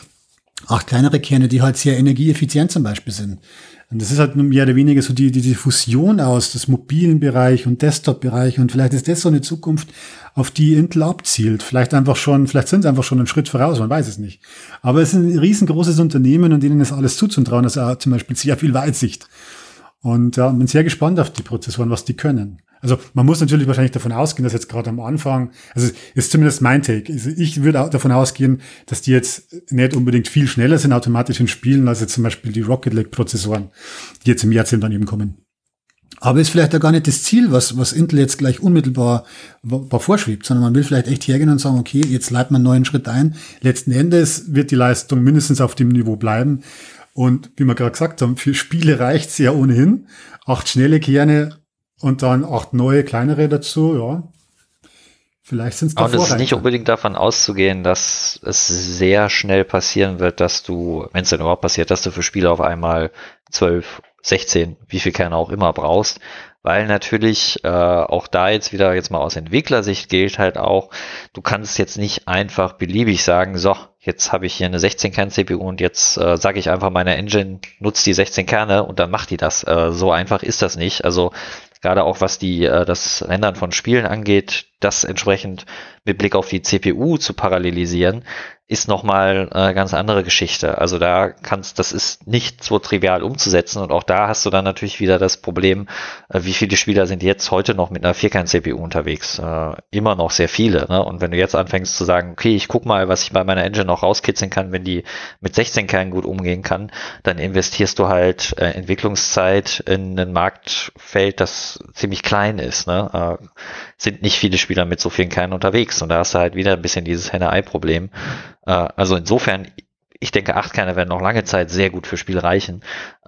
acht kleinere Kerne, die halt sehr energieeffizient zum Beispiel sind. Und das ist halt mehr oder weniger so die, die, die Fusion aus des mobilen Bereich und Desktop-Bereich. Und vielleicht ist das so eine Zukunft, auf die Intel abzielt. Vielleicht einfach schon, vielleicht sind sie einfach schon einen Schritt voraus, man weiß es nicht. Aber es ist ein riesengroßes Unternehmen und denen ist alles zuzutrauen. Also zum Beispiel sehr viel Weitsicht. Und ja, bin sehr gespannt auf die Prozessoren, was die können. Also man muss natürlich wahrscheinlich davon ausgehen, dass jetzt gerade am Anfang, also ist zumindest mein Take, also ich würde auch davon ausgehen, dass die jetzt nicht unbedingt viel schneller sind automatisch in Spielen, als jetzt zum Beispiel die Rocket League Prozessoren, die jetzt im Jahrzehnt dann eben kommen. Aber ist vielleicht ja gar nicht das Ziel, was, was Intel jetzt gleich unmittelbar vorschwebt, sondern man will vielleicht echt hergehen und sagen, okay, jetzt leiten wir einen neuen Schritt ein. Letzten Endes wird die Leistung mindestens auf dem Niveau bleiben. Und wie wir gerade gesagt haben, für Spiele reicht's ja ohnehin. Acht schnelle Kerne und dann acht neue, kleinere dazu, ja. Vielleicht sind es da. Und es ist nicht unbedingt davon auszugehen, dass es sehr schnell passieren wird, dass du, wenn es denn überhaupt passiert, dass du für Spiele auf einmal zwölf, sechzehn, wie viel Kerne auch immer brauchst, weil natürlich äh, auch da jetzt wieder jetzt mal aus Entwicklersicht gilt halt auch, du kannst jetzt nicht einfach beliebig sagen, so, jetzt habe ich hier eine sechzehn Kern C P U und jetzt äh, sage ich einfach meiner Engine, nutzt die sechzehn Kerne und dann macht die das. Äh, so einfach ist das nicht. Also gerade auch was die äh, das Rendern von Spielen angeht, das entsprechend mit Blick auf die C P U zu parallelisieren, ist nochmal eine ganz andere Geschichte. Also da kannst, das ist nicht so trivial umzusetzen und auch da hast du dann natürlich wieder das Problem, äh, wie viele Spieler sind jetzt heute noch mit einer vier-Kern-C P U unterwegs? Äh, immer noch sehr viele, ne? Und wenn du jetzt anfängst zu sagen, okay, ich guck mal, was ich bei meiner Engine noch rauskitzeln kann, wenn die mit sechzehn Kernen gut umgehen kann, dann investierst du halt äh, Entwicklungszeit in ein Marktfeld, das ziemlich klein ist, ne? Äh, sind nicht viele Spieler mit so vielen Kernen unterwegs und da hast du halt wieder ein bisschen dieses Henne-Ei-Problem. Also insofern, ich denke, acht Kerne werden noch lange Zeit sehr gut für Spiel reichen.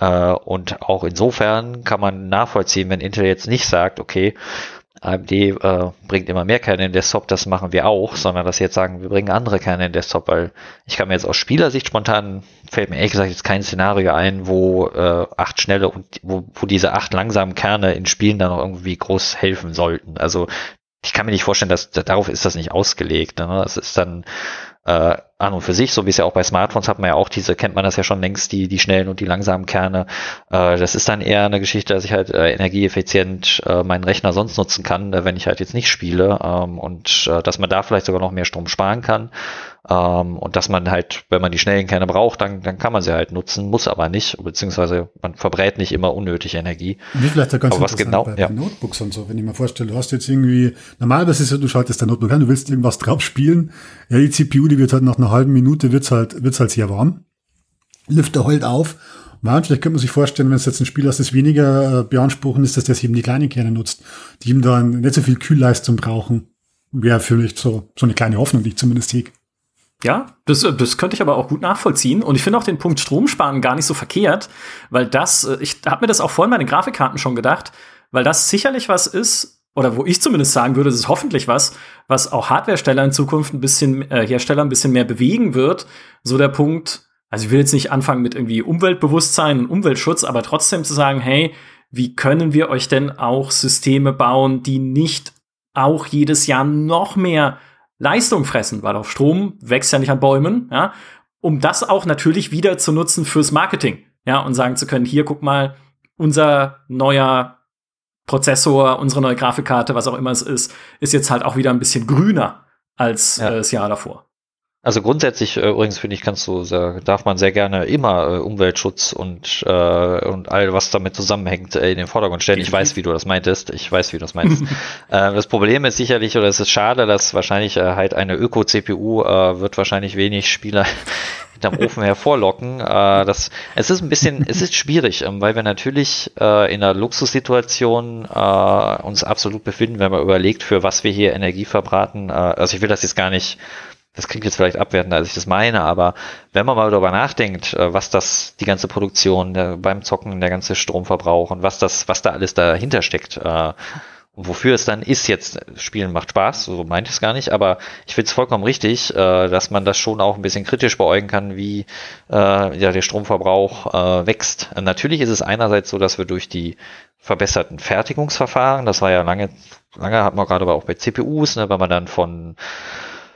Und auch insofern kann man nachvollziehen, wenn Intel jetzt nicht sagt, okay, A M D äh, bringt immer mehr Kerne in den Desktop, das machen wir auch, sondern dass sie jetzt sagen, wir bringen andere Kerne in den Desktop, weil ich kann mir jetzt aus Spielersicht spontan, fällt mir ehrlich gesagt jetzt kein Szenario ein, wo äh, acht schnelle und wo, wo diese acht langsamen Kerne in Spielen dann noch irgendwie groß helfen sollten. Also ich kann mir nicht vorstellen, dass darauf ist das nicht ausgelegt. Ne? Das ist dann äh, an und für sich, so wie es ja auch bei Smartphones hat man ja auch diese, kennt man das ja schon längst, die die schnellen und die langsamen Kerne. Äh, das ist dann eher eine Geschichte, dass ich halt äh, energieeffizient äh, meinen Rechner sonst nutzen kann, äh, wenn ich halt jetzt nicht spiele ähm, und äh, dass man da vielleicht sogar noch mehr Strom sparen kann. Ähm, und dass man halt, wenn man die schnellen Kerne braucht, dann, dann kann man sie halt nutzen, muss aber nicht, beziehungsweise man verbrät nicht immer unnötig Energie. Wie vielleicht da ganz aber was genau, bei, ja. bei Notebooks und so, wenn ich mir vorstelle, du hast jetzt irgendwie, normalerweise ist es so, du schaltest dein Notebook an, du willst irgendwas drauf spielen, ja, die C P U, die wird halt nach einer halben Minute, wird's halt, wird's halt sehr warm, Lüfter heult auf, man, vielleicht könnte man sich vorstellen, wenn es jetzt ein Spiel ist, das weniger äh, beanspruchen ist, dass das eben die kleinen Kerne nutzt, die eben dann nicht so viel Kühlleistung brauchen, wäre vielleicht so, so eine kleine Hoffnung, die ich zumindest hege. Ja, das, das könnte ich aber auch gut nachvollziehen. Und ich finde auch den Punkt Stromsparen gar nicht so verkehrt, weil das, ich habe mir das auch vorhin bei den Grafikkarten schon gedacht, weil das sicherlich was ist, oder wo ich zumindest sagen würde, das ist hoffentlich was, was auch Hardwaresteller in Zukunft ein bisschen, äh, Hersteller ein bisschen mehr bewegen wird. So der Punkt, also ich will jetzt nicht anfangen mit irgendwie Umweltbewusstsein und Umweltschutz, aber trotzdem zu sagen, hey, wie können wir euch denn auch Systeme bauen, die nicht auch jedes Jahr noch mehr Leistung fressen, weil auch Strom wächst ja nicht an Bäumen, ja, um das auch natürlich wieder zu nutzen fürs Marketing, ja, und sagen zu können, hier, guck mal, unser neuer Prozessor, unsere neue Grafikkarte, was auch immer es ist, ist jetzt halt auch wieder ein bisschen grüner als ja. äh, das Jahr davor. Also grundsätzlich äh, übrigens finde ich, kannst du, äh, darf man sehr gerne immer äh, Umweltschutz und äh, und all was damit zusammenhängt äh, in den Vordergrund stellen. Ich weiß, wie du das meintest. Ich weiß, wie du das meinst. äh, das Problem ist sicherlich, oder es ist schade, dass wahrscheinlich äh, halt eine Öko-C P U äh, wird wahrscheinlich wenig Spieler hinterm Ofen hervorlocken. Äh, das, es ist ein bisschen, es ist schwierig, ähm, weil wir natürlich äh, in einer Luxussituation äh, uns absolut befinden, wenn man überlegt, für was wir hier Energie verbraten. Äh, also ich will das jetzt gar nicht. Das klingt jetzt vielleicht abwertender, als ich das meine, aber wenn man mal darüber nachdenkt, was das, die ganze Produktion der, beim Zocken, der ganze Stromverbrauch und was das, was da alles dahinter steckt, äh, und wofür es dann ist jetzt, Spielen macht Spaß, so meint ich es gar nicht, aber ich finde es vollkommen richtig, äh, dass man das schon auch ein bisschen kritisch beäugen kann, wie äh, ja der Stromverbrauch äh, wächst. Und natürlich ist es einerseits so, dass wir durch die verbesserten Fertigungsverfahren, das war ja lange, lange hat man gerade aber auch bei C P Us, ne, wenn man dann von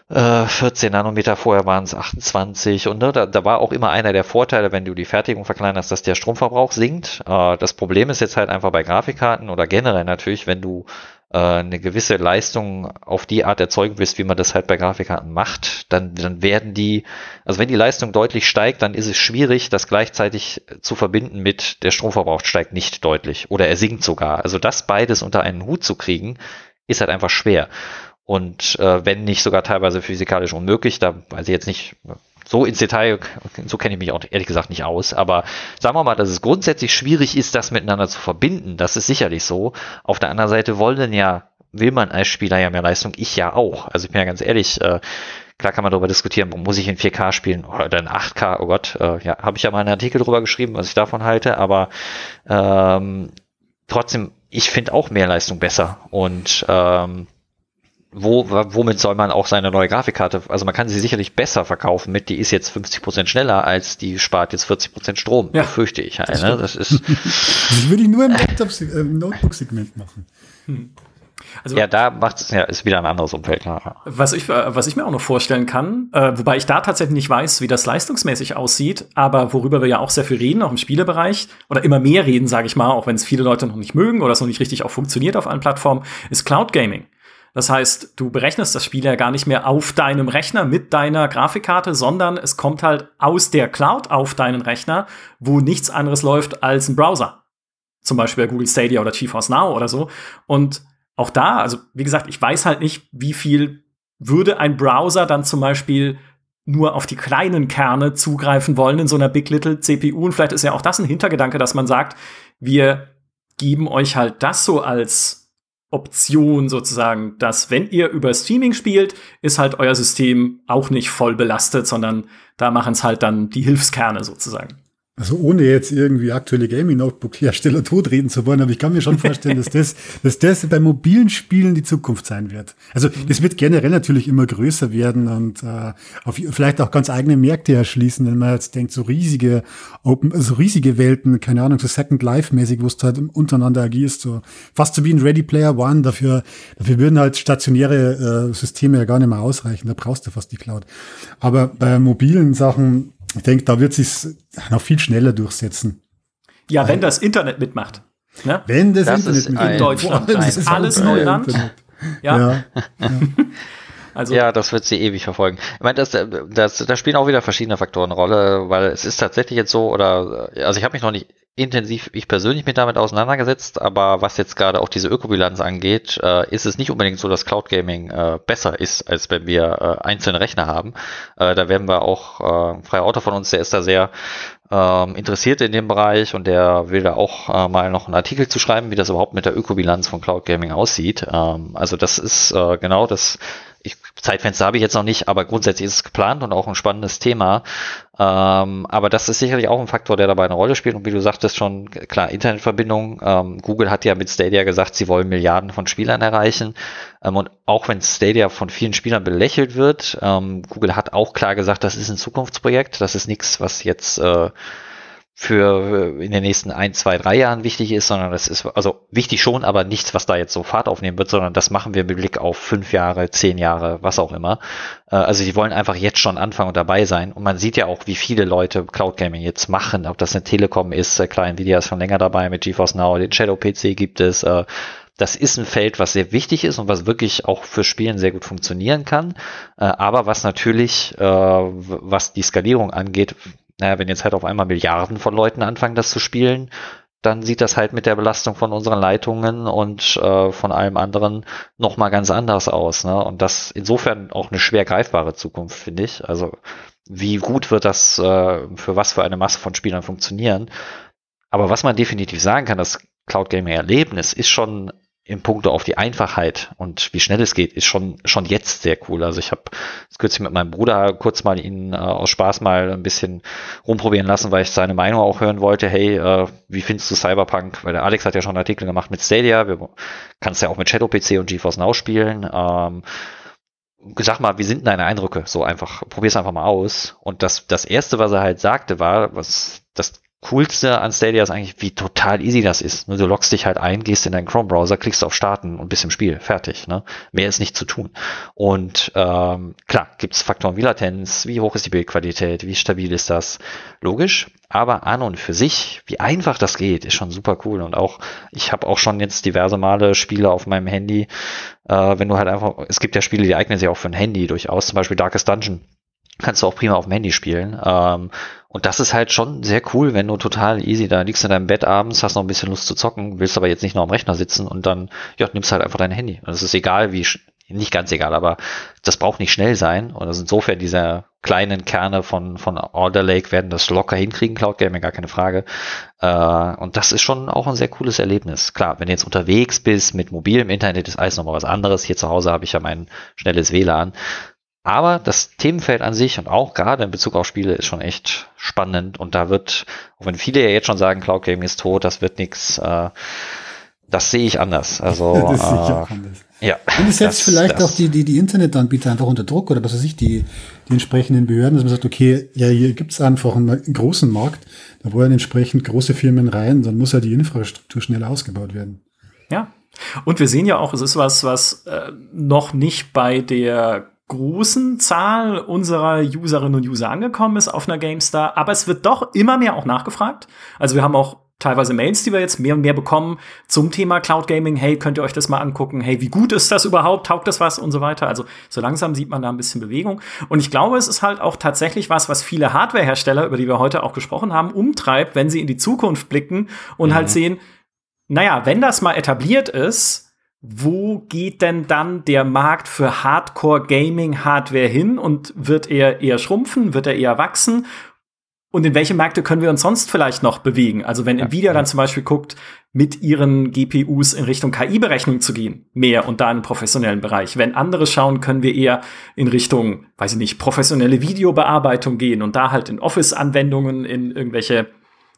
äh, vierzehn Nanometer, vorher waren es achtundzwanzig und ne, da, da war auch immer einer der Vorteile, wenn du die Fertigung verkleinerst, dass der Stromverbrauch sinkt. Äh, das Problem ist jetzt halt einfach bei Grafikkarten oder generell natürlich, wenn du äh, eine gewisse Leistung auf die Art erzeugen willst, wie man das halt bei Grafikkarten macht, dann, dann werden die, also wenn die Leistung deutlich steigt, dann ist es schwierig, das gleichzeitig zu verbinden mit der Stromverbrauch steigt nicht deutlich oder er sinkt sogar. Also das beides unter einen Hut zu kriegen, ist halt einfach schwer. Und äh, wenn nicht sogar teilweise physikalisch unmöglich, da weiß ich jetzt nicht so ins Detail, so kenne ich mich auch ehrlich gesagt nicht aus, aber sagen wir mal, dass es grundsätzlich schwierig ist, das miteinander zu verbinden, das ist sicherlich so. Auf der anderen Seite wollen ja, will man als Spieler ja mehr Leistung, ich ja auch. Also ich bin ja ganz ehrlich, äh, klar kann man darüber diskutieren, muss ich in vier K spielen oder in acht K, oh Gott, äh, ja, habe ich ja mal einen Artikel drüber geschrieben, was ich davon halte, aber ähm, trotzdem, ich finde auch mehr Leistung besser und ähm, Wo, womit soll man auch seine neue Grafikkarte, also man kann sie sicherlich besser verkaufen mit, die ist jetzt fünfzig Prozent schneller, als die spart jetzt vierzig Prozent Strom, ja, befürchte ich halt. Das, ne? Das ist. Das würde ich nur im, äh, im Notebook-Segment machen. Hm. Also, ja, da macht es ja, ist wieder ein anderes Umfeld. Ja. Was ich, was ich mir auch noch vorstellen kann, äh, wobei ich da tatsächlich nicht weiß, wie das leistungsmäßig aussieht, aber worüber wir ja auch sehr viel reden, auch im Spielebereich, oder immer mehr reden, sage ich mal, auch wenn es viele Leute noch nicht mögen oder es noch nicht richtig auch funktioniert auf allen Plattformen, ist Cloud Gaming. Das heißt, du berechnest das Spiel ja gar nicht mehr auf deinem Rechner mit deiner Grafikkarte, sondern es kommt halt aus der Cloud auf deinen Rechner, wo nichts anderes läuft als ein Browser. Zum Beispiel bei Google Stadia oder GeForce Now oder so. Und auch da, also wie gesagt, ich weiß halt nicht, wie viel würde ein Browser dann zum Beispiel nur auf die kleinen Kerne zugreifen wollen in so einer Big Little C P U. Und vielleicht ist ja auch das ein Hintergedanke, dass man sagt, wir geben euch halt das so als Option sozusagen, dass wenn ihr über Streaming spielt, ist halt euer System auch nicht voll belastet, sondern da machen es halt dann die Hilfskerne sozusagen. Also ohne jetzt irgendwie aktuelle Gaming-Notebook-Hersteller totreden zu wollen, aber ich kann mir schon vorstellen, dass das, dass das bei mobilen Spielen die Zukunft sein wird. Also das wird generell natürlich immer größer werden und äh, auf, vielleicht auch ganz eigene Märkte erschließen, wenn man jetzt denkt, so riesige Open, so riesige Welten, keine Ahnung, so Second Life-mäßig, wo es halt untereinander agierst, so fast so wie ein Ready Player One. Dafür, dafür würden halt stationäre äh, Systeme ja gar nicht mehr ausreichen. Da brauchst du fast die Cloud. Aber bei mobilen Sachen, ich denke, da wird sich noch viel schneller durchsetzen. Ja, wenn Weil, das Internet mitmacht. Ne? Wenn das, das Internet mitmacht. In Deutschland. Boah, das ist alles Neuland. Ja. Ja. ja. Also, ja, das wird sie ewig verfolgen. Ich meine, das, das, da spielen auch wieder verschiedene Faktoren eine Rolle, weil es ist tatsächlich jetzt so, oder also ich habe mich noch nicht intensiv, ich persönlich mit damit auseinandergesetzt, aber was jetzt gerade auch diese Ökobilanz angeht, äh, ist es nicht unbedingt so, dass Cloud Gaming äh, besser ist, als wenn wir äh, einzelne Rechner haben. Äh, da werden wir auch, äh, Freier Autor von uns, der ist da sehr ähm, interessiert in dem Bereich und der will da auch äh, mal noch einen Artikel zu schreiben, wie das überhaupt mit der Ökobilanz von Cloud Gaming aussieht. Ähm, also das ist äh, genau das. Ich, Zeitfenster habe ich jetzt noch nicht, aber grundsätzlich ist es geplant und auch ein spannendes Thema. Ähm, aber das ist sicherlich auch ein Faktor, der dabei eine Rolle spielt. Und wie du sagtest schon, klar, Internetverbindung. Ähm, Google hat ja mit Stadia gesagt, sie wollen Milliarden von Spielern erreichen. Ähm, und auch wenn Stadia von vielen Spielern belächelt wird, ähm, Google hat auch klar gesagt, das ist ein Zukunftsprojekt. Das ist nichts, was jetzt äh, für in den nächsten ein, zwei, drei Jahren wichtig ist, sondern das ist also wichtig schon, aber nichts, was da jetzt so Fahrt aufnehmen wird, sondern das machen wir mit Blick auf fünf Jahre, zehn Jahre, was auch immer. Also die wollen einfach jetzt schon anfangen und dabei sein. Und man sieht ja auch, wie viele Leute Cloud Gaming jetzt machen, ob das eine Telekom ist, klar, Nvidia ist schon länger dabei mit GeForce Now, den Shadow P C gibt es. Das ist ein Feld, was sehr wichtig ist und was wirklich auch für Spielen sehr gut funktionieren kann. Aber was natürlich, was die Skalierung angeht, naja, wenn jetzt halt auf einmal Milliarden von Leuten anfangen, das zu spielen, dann sieht das halt mit der Belastung von unseren Leitungen und äh, von allem anderen nochmal ganz anders aus. Ne? Und das insofern auch eine schwer greifbare Zukunft, finde ich. Also wie gut wird das äh, für was für eine Masse von Spielern funktionieren? Aber was man definitiv sagen kann, das Cloud Gaming Erlebnis ist schon im Punkte auf die Einfachheit und wie schnell es geht, ist schon schon jetzt sehr cool. Also ich habe kürzlich mit meinem Bruder kurz mal ihn äh, aus Spaß mal ein bisschen rumprobieren lassen, weil ich seine Meinung auch hören wollte. Hey, äh, wie findest du Cyberpunk? Weil der Alex hat ja schon einen Artikel gemacht mit Stadia. Wir kannst ja auch mit Shadow P C und GeForce Now spielen. Ähm, sag mal, wie sind denn deine Eindrücke? So einfach, probier's einfach mal aus. Und das das erste, was er halt sagte, war, was das Coolste an Stadia ist eigentlich, wie total easy das ist. Du loggst dich halt ein, gehst in deinen Chrome-Browser, klickst auf Starten und bist im Spiel. Fertig. Ne? Mehr ist nicht zu tun. Und ähm, klar, gibt es Faktoren wie Latenz, wie hoch ist die Bildqualität, wie stabil ist das? Logisch. Aber an und für sich, wie einfach das geht, ist schon super cool. Und auch, ich habe auch schon jetzt diverse Male Spiele auf meinem Handy, äh, wenn du halt einfach, es gibt ja Spiele, die eignen sich auch für ein Handy durchaus, zum Beispiel Darkest Dungeon. Kannst du auch prima auf dem Handy spielen. Ähm, und das ist halt schon sehr cool, wenn du total easy da liegst in deinem Bett abends, hast noch ein bisschen Lust zu zocken, willst aber jetzt nicht noch am Rechner sitzen und dann, ja, nimmst halt einfach dein Handy. Und es ist egal, wie, nicht ganz egal, aber das braucht nicht schnell sein. Und also insofern diese kleinen Kerne von, von Alder Lake werden das locker hinkriegen, Cloud Gaming, gar keine Frage. Äh, und das ist schon auch ein sehr cooles Erlebnis. Klar, wenn du jetzt unterwegs bist mit mobilem Internet, ist alles nochmal was anderes. Hier zu Hause habe ich ja mein schnelles W L A N. Aber das Themenfeld an sich und auch gerade in Bezug auf Spiele ist schon echt spannend und da wird, auch wenn viele ja jetzt schon sagen, Cloud Gaming ist tot, das wird nix, äh, das sehe ich anders. Also das sehe ich äh, auch anders. Ja. Und es setzt das, vielleicht das, auch die, die, die Internetanbieter einfach unter Druck oder was weiß ich, die, die entsprechenden Behörden, dass man sagt, okay, ja, hier gibt's einfach einen, einen großen Markt, da wollen entsprechend große Firmen rein, dann muss ja die Infrastruktur schnell ausgebaut werden. Ja. Und wir sehen ja auch, es ist was, was äh, noch nicht bei der großen Zahl unserer Userinnen und User angekommen ist auf einer GameStar, aber es wird doch immer mehr auch nachgefragt. Also wir haben auch teilweise Mails, die wir jetzt mehr und mehr bekommen zum Thema Cloud Gaming. Hey, könnt ihr euch das mal angucken? Hey, wie gut ist das überhaupt? Taugt das was? Und so weiter. Also so langsam sieht man da ein bisschen Bewegung. Und ich glaube, es ist halt auch tatsächlich was, was viele Hardwarehersteller, über die wir heute auch gesprochen haben, umtreibt, wenn sie in die Zukunft blicken und mhm. halt sehen, naja, wenn das mal etabliert ist, wo geht denn dann der Markt für Hardcore-Gaming-Hardware hin und wird er eher schrumpfen, wird er eher wachsen? Und in welche Märkte können wir uns sonst vielleicht noch bewegen? Also wenn Nvidia dann zum Beispiel guckt, mit ihren G P Us in Richtung K I-Berechnung zu gehen, mehr und da in den professionellen Bereich. Wenn andere schauen, können wir eher in Richtung, weiß ich nicht, professionelle Videobearbeitung gehen und da halt in Office-Anwendungen, in irgendwelche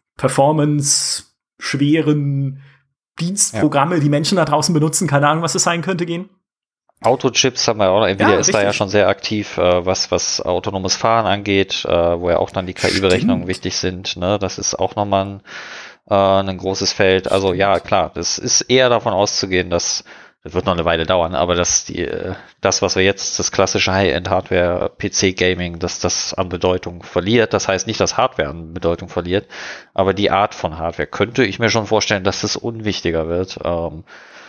Performance-schweren Dienstprogramme, ja. die Menschen da draußen benutzen, keine Ahnung, was es sein könnte, gehen. Autochips haben wir auch noch. Nvidia ja, ist da ja schon sehr aktiv, äh, was was autonomes Fahren angeht, äh, wo ja auch dann die K I-Berechnungen wichtig sind. Ne? Das ist auch nochmal ein, äh, ein großes Feld. Also ja, klar, das ist eher davon auszugehen, dass das wird noch eine Weile dauern, aber dass die das, was wir jetzt, das klassische High-End-Hardware-P C-Gaming, dass das an Bedeutung verliert. Das heißt nicht, dass Hardware an Bedeutung verliert, aber die Art von Hardware könnte ich mir schon vorstellen, dass das unwichtiger wird. Ähm,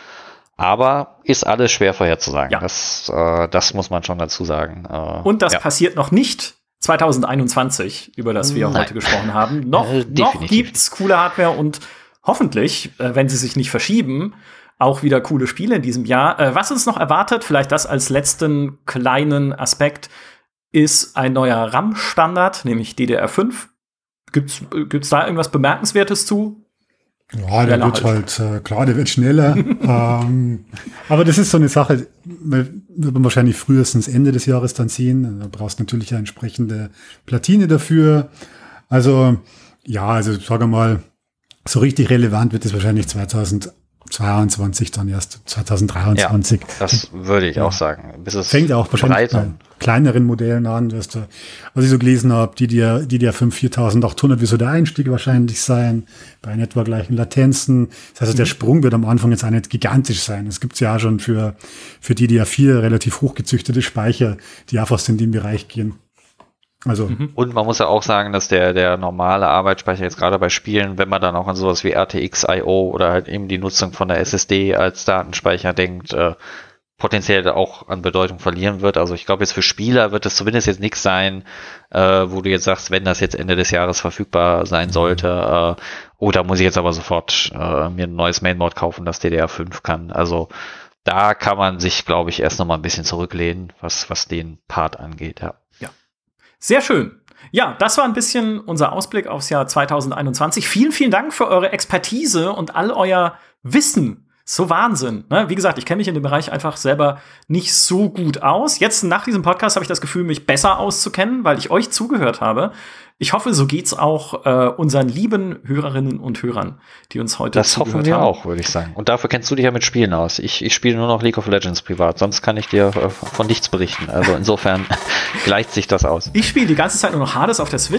aber ist alles schwer vorherzusagen. Ja. Das, äh, das muss man schon dazu sagen. Äh, Und das ja. passiert noch nicht zwanzig einundzwanzig, über das wir Nein. heute gesprochen haben. Noch, äh, noch gibt's coole Hardware und hoffentlich, äh, wenn sie sich nicht verschieben, auch wieder coole Spiele in diesem Jahr. Äh, was uns noch erwartet, vielleicht das als letzten kleinen Aspekt, ist ein neuer RAM-Standard, nämlich D D R fünf. Gibt's, gibt's da irgendwas Bemerkenswertes zu? Ja, der wird halt, äh, klar, der wird schneller. ähm, aber das ist so eine Sache, wird man wahrscheinlich frühestens Ende des Jahres dann sehen. Da brauchst du natürlich eine entsprechende Platine dafür. Also, ja, also sage mal, so richtig relevant wird es wahrscheinlich zweitausendzweiundzwanzig dann erst, zweitausenddreiundzwanzig. Ja, das würde ich ja. auch sagen. Bis es fängt auch wahrscheinlich bei kleineren Modellen an, dass du, was ich so gelesen habe, die D D R fünf viertausendachthundert wird so der Einstieg wahrscheinlich sein, bei in etwa gleichen Latenzen. Das heißt, mhm. der Sprung wird am Anfang jetzt auch nicht gigantisch sein. Es gibt ja schon für, für D D R vier relativ hochgezüchtete Speicher, die auch fast in den Bereich gehen. Also. Mhm. Und man muss ja auch sagen, dass der, der normale Arbeitsspeicher jetzt gerade bei Spielen, wenn man dann auch an sowas wie R T X I O oder halt eben die Nutzung von der S S D als Datenspeicher denkt, äh, potenziell auch an Bedeutung verlieren wird. Also ich glaube, jetzt für Spieler wird es zumindest jetzt nichts sein, äh, wo du jetzt sagst, wenn das jetzt Ende des Jahres verfügbar sein sollte, äh, oder muss ich jetzt aber sofort äh, mir ein neues Mainboard kaufen, das D D R fünf kann. Also da kann man sich, glaube ich, erst noch mal ein bisschen zurücklehnen, was, was den Part angeht, ja. Ja. Sehr schön. Ja, das war ein bisschen unser Ausblick aufs Jahr zwanzig einundzwanzig. Vielen, vielen Dank für eure Expertise und all euer Wissen. So Wahnsinn. Ne? Wie gesagt, ich kenne mich in dem Bereich einfach selber nicht so gut aus. Jetzt nach diesem Podcast habe ich das Gefühl, mich besser auszukennen, weil ich euch zugehört habe. Ich hoffe, so geht's auch äh, unseren lieben Hörerinnen und Hörern, die uns heute das zugehört haben. Das hoffen wir auch, würde ich sagen. Und dafür kennst du dich ja mit Spielen aus. Ich, ich spiele nur noch League of Legends privat, sonst kann ich dir äh, von nichts berichten. Also insofern gleicht sich das aus. Ich spiele die ganze Zeit nur noch Hades auf der Switch.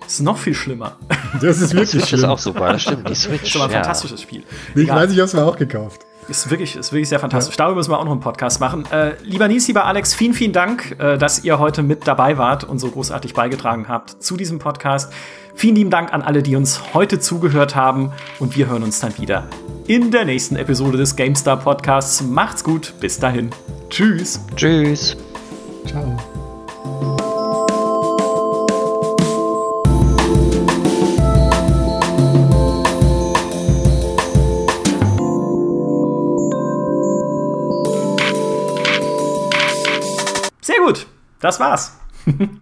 ist noch viel schlimmer. Das ist wirklich Switch schlimm. ist auch super, das stimmt. Die Switch. Das ist aber ein ja. fantastisches Spiel. Ich Egal. weiß, ich habe es mir auch gekauft. Ist wirklich, ist wirklich sehr fantastisch. Ja. Darüber müssen wir auch noch einen Podcast machen. Äh, lieber Nils, lieber Alex, vielen, vielen Dank, äh, dass ihr heute mit dabei wart und so großartig beigetragen habt zu diesem Podcast. Vielen lieben Dank an alle, die uns heute zugehört haben. Und wir hören uns dann wieder in der nächsten Episode des GameStar Podcasts. Macht's gut. Bis dahin. Tschüss. Tschüss. Ciao. Sehr gut. Das war's.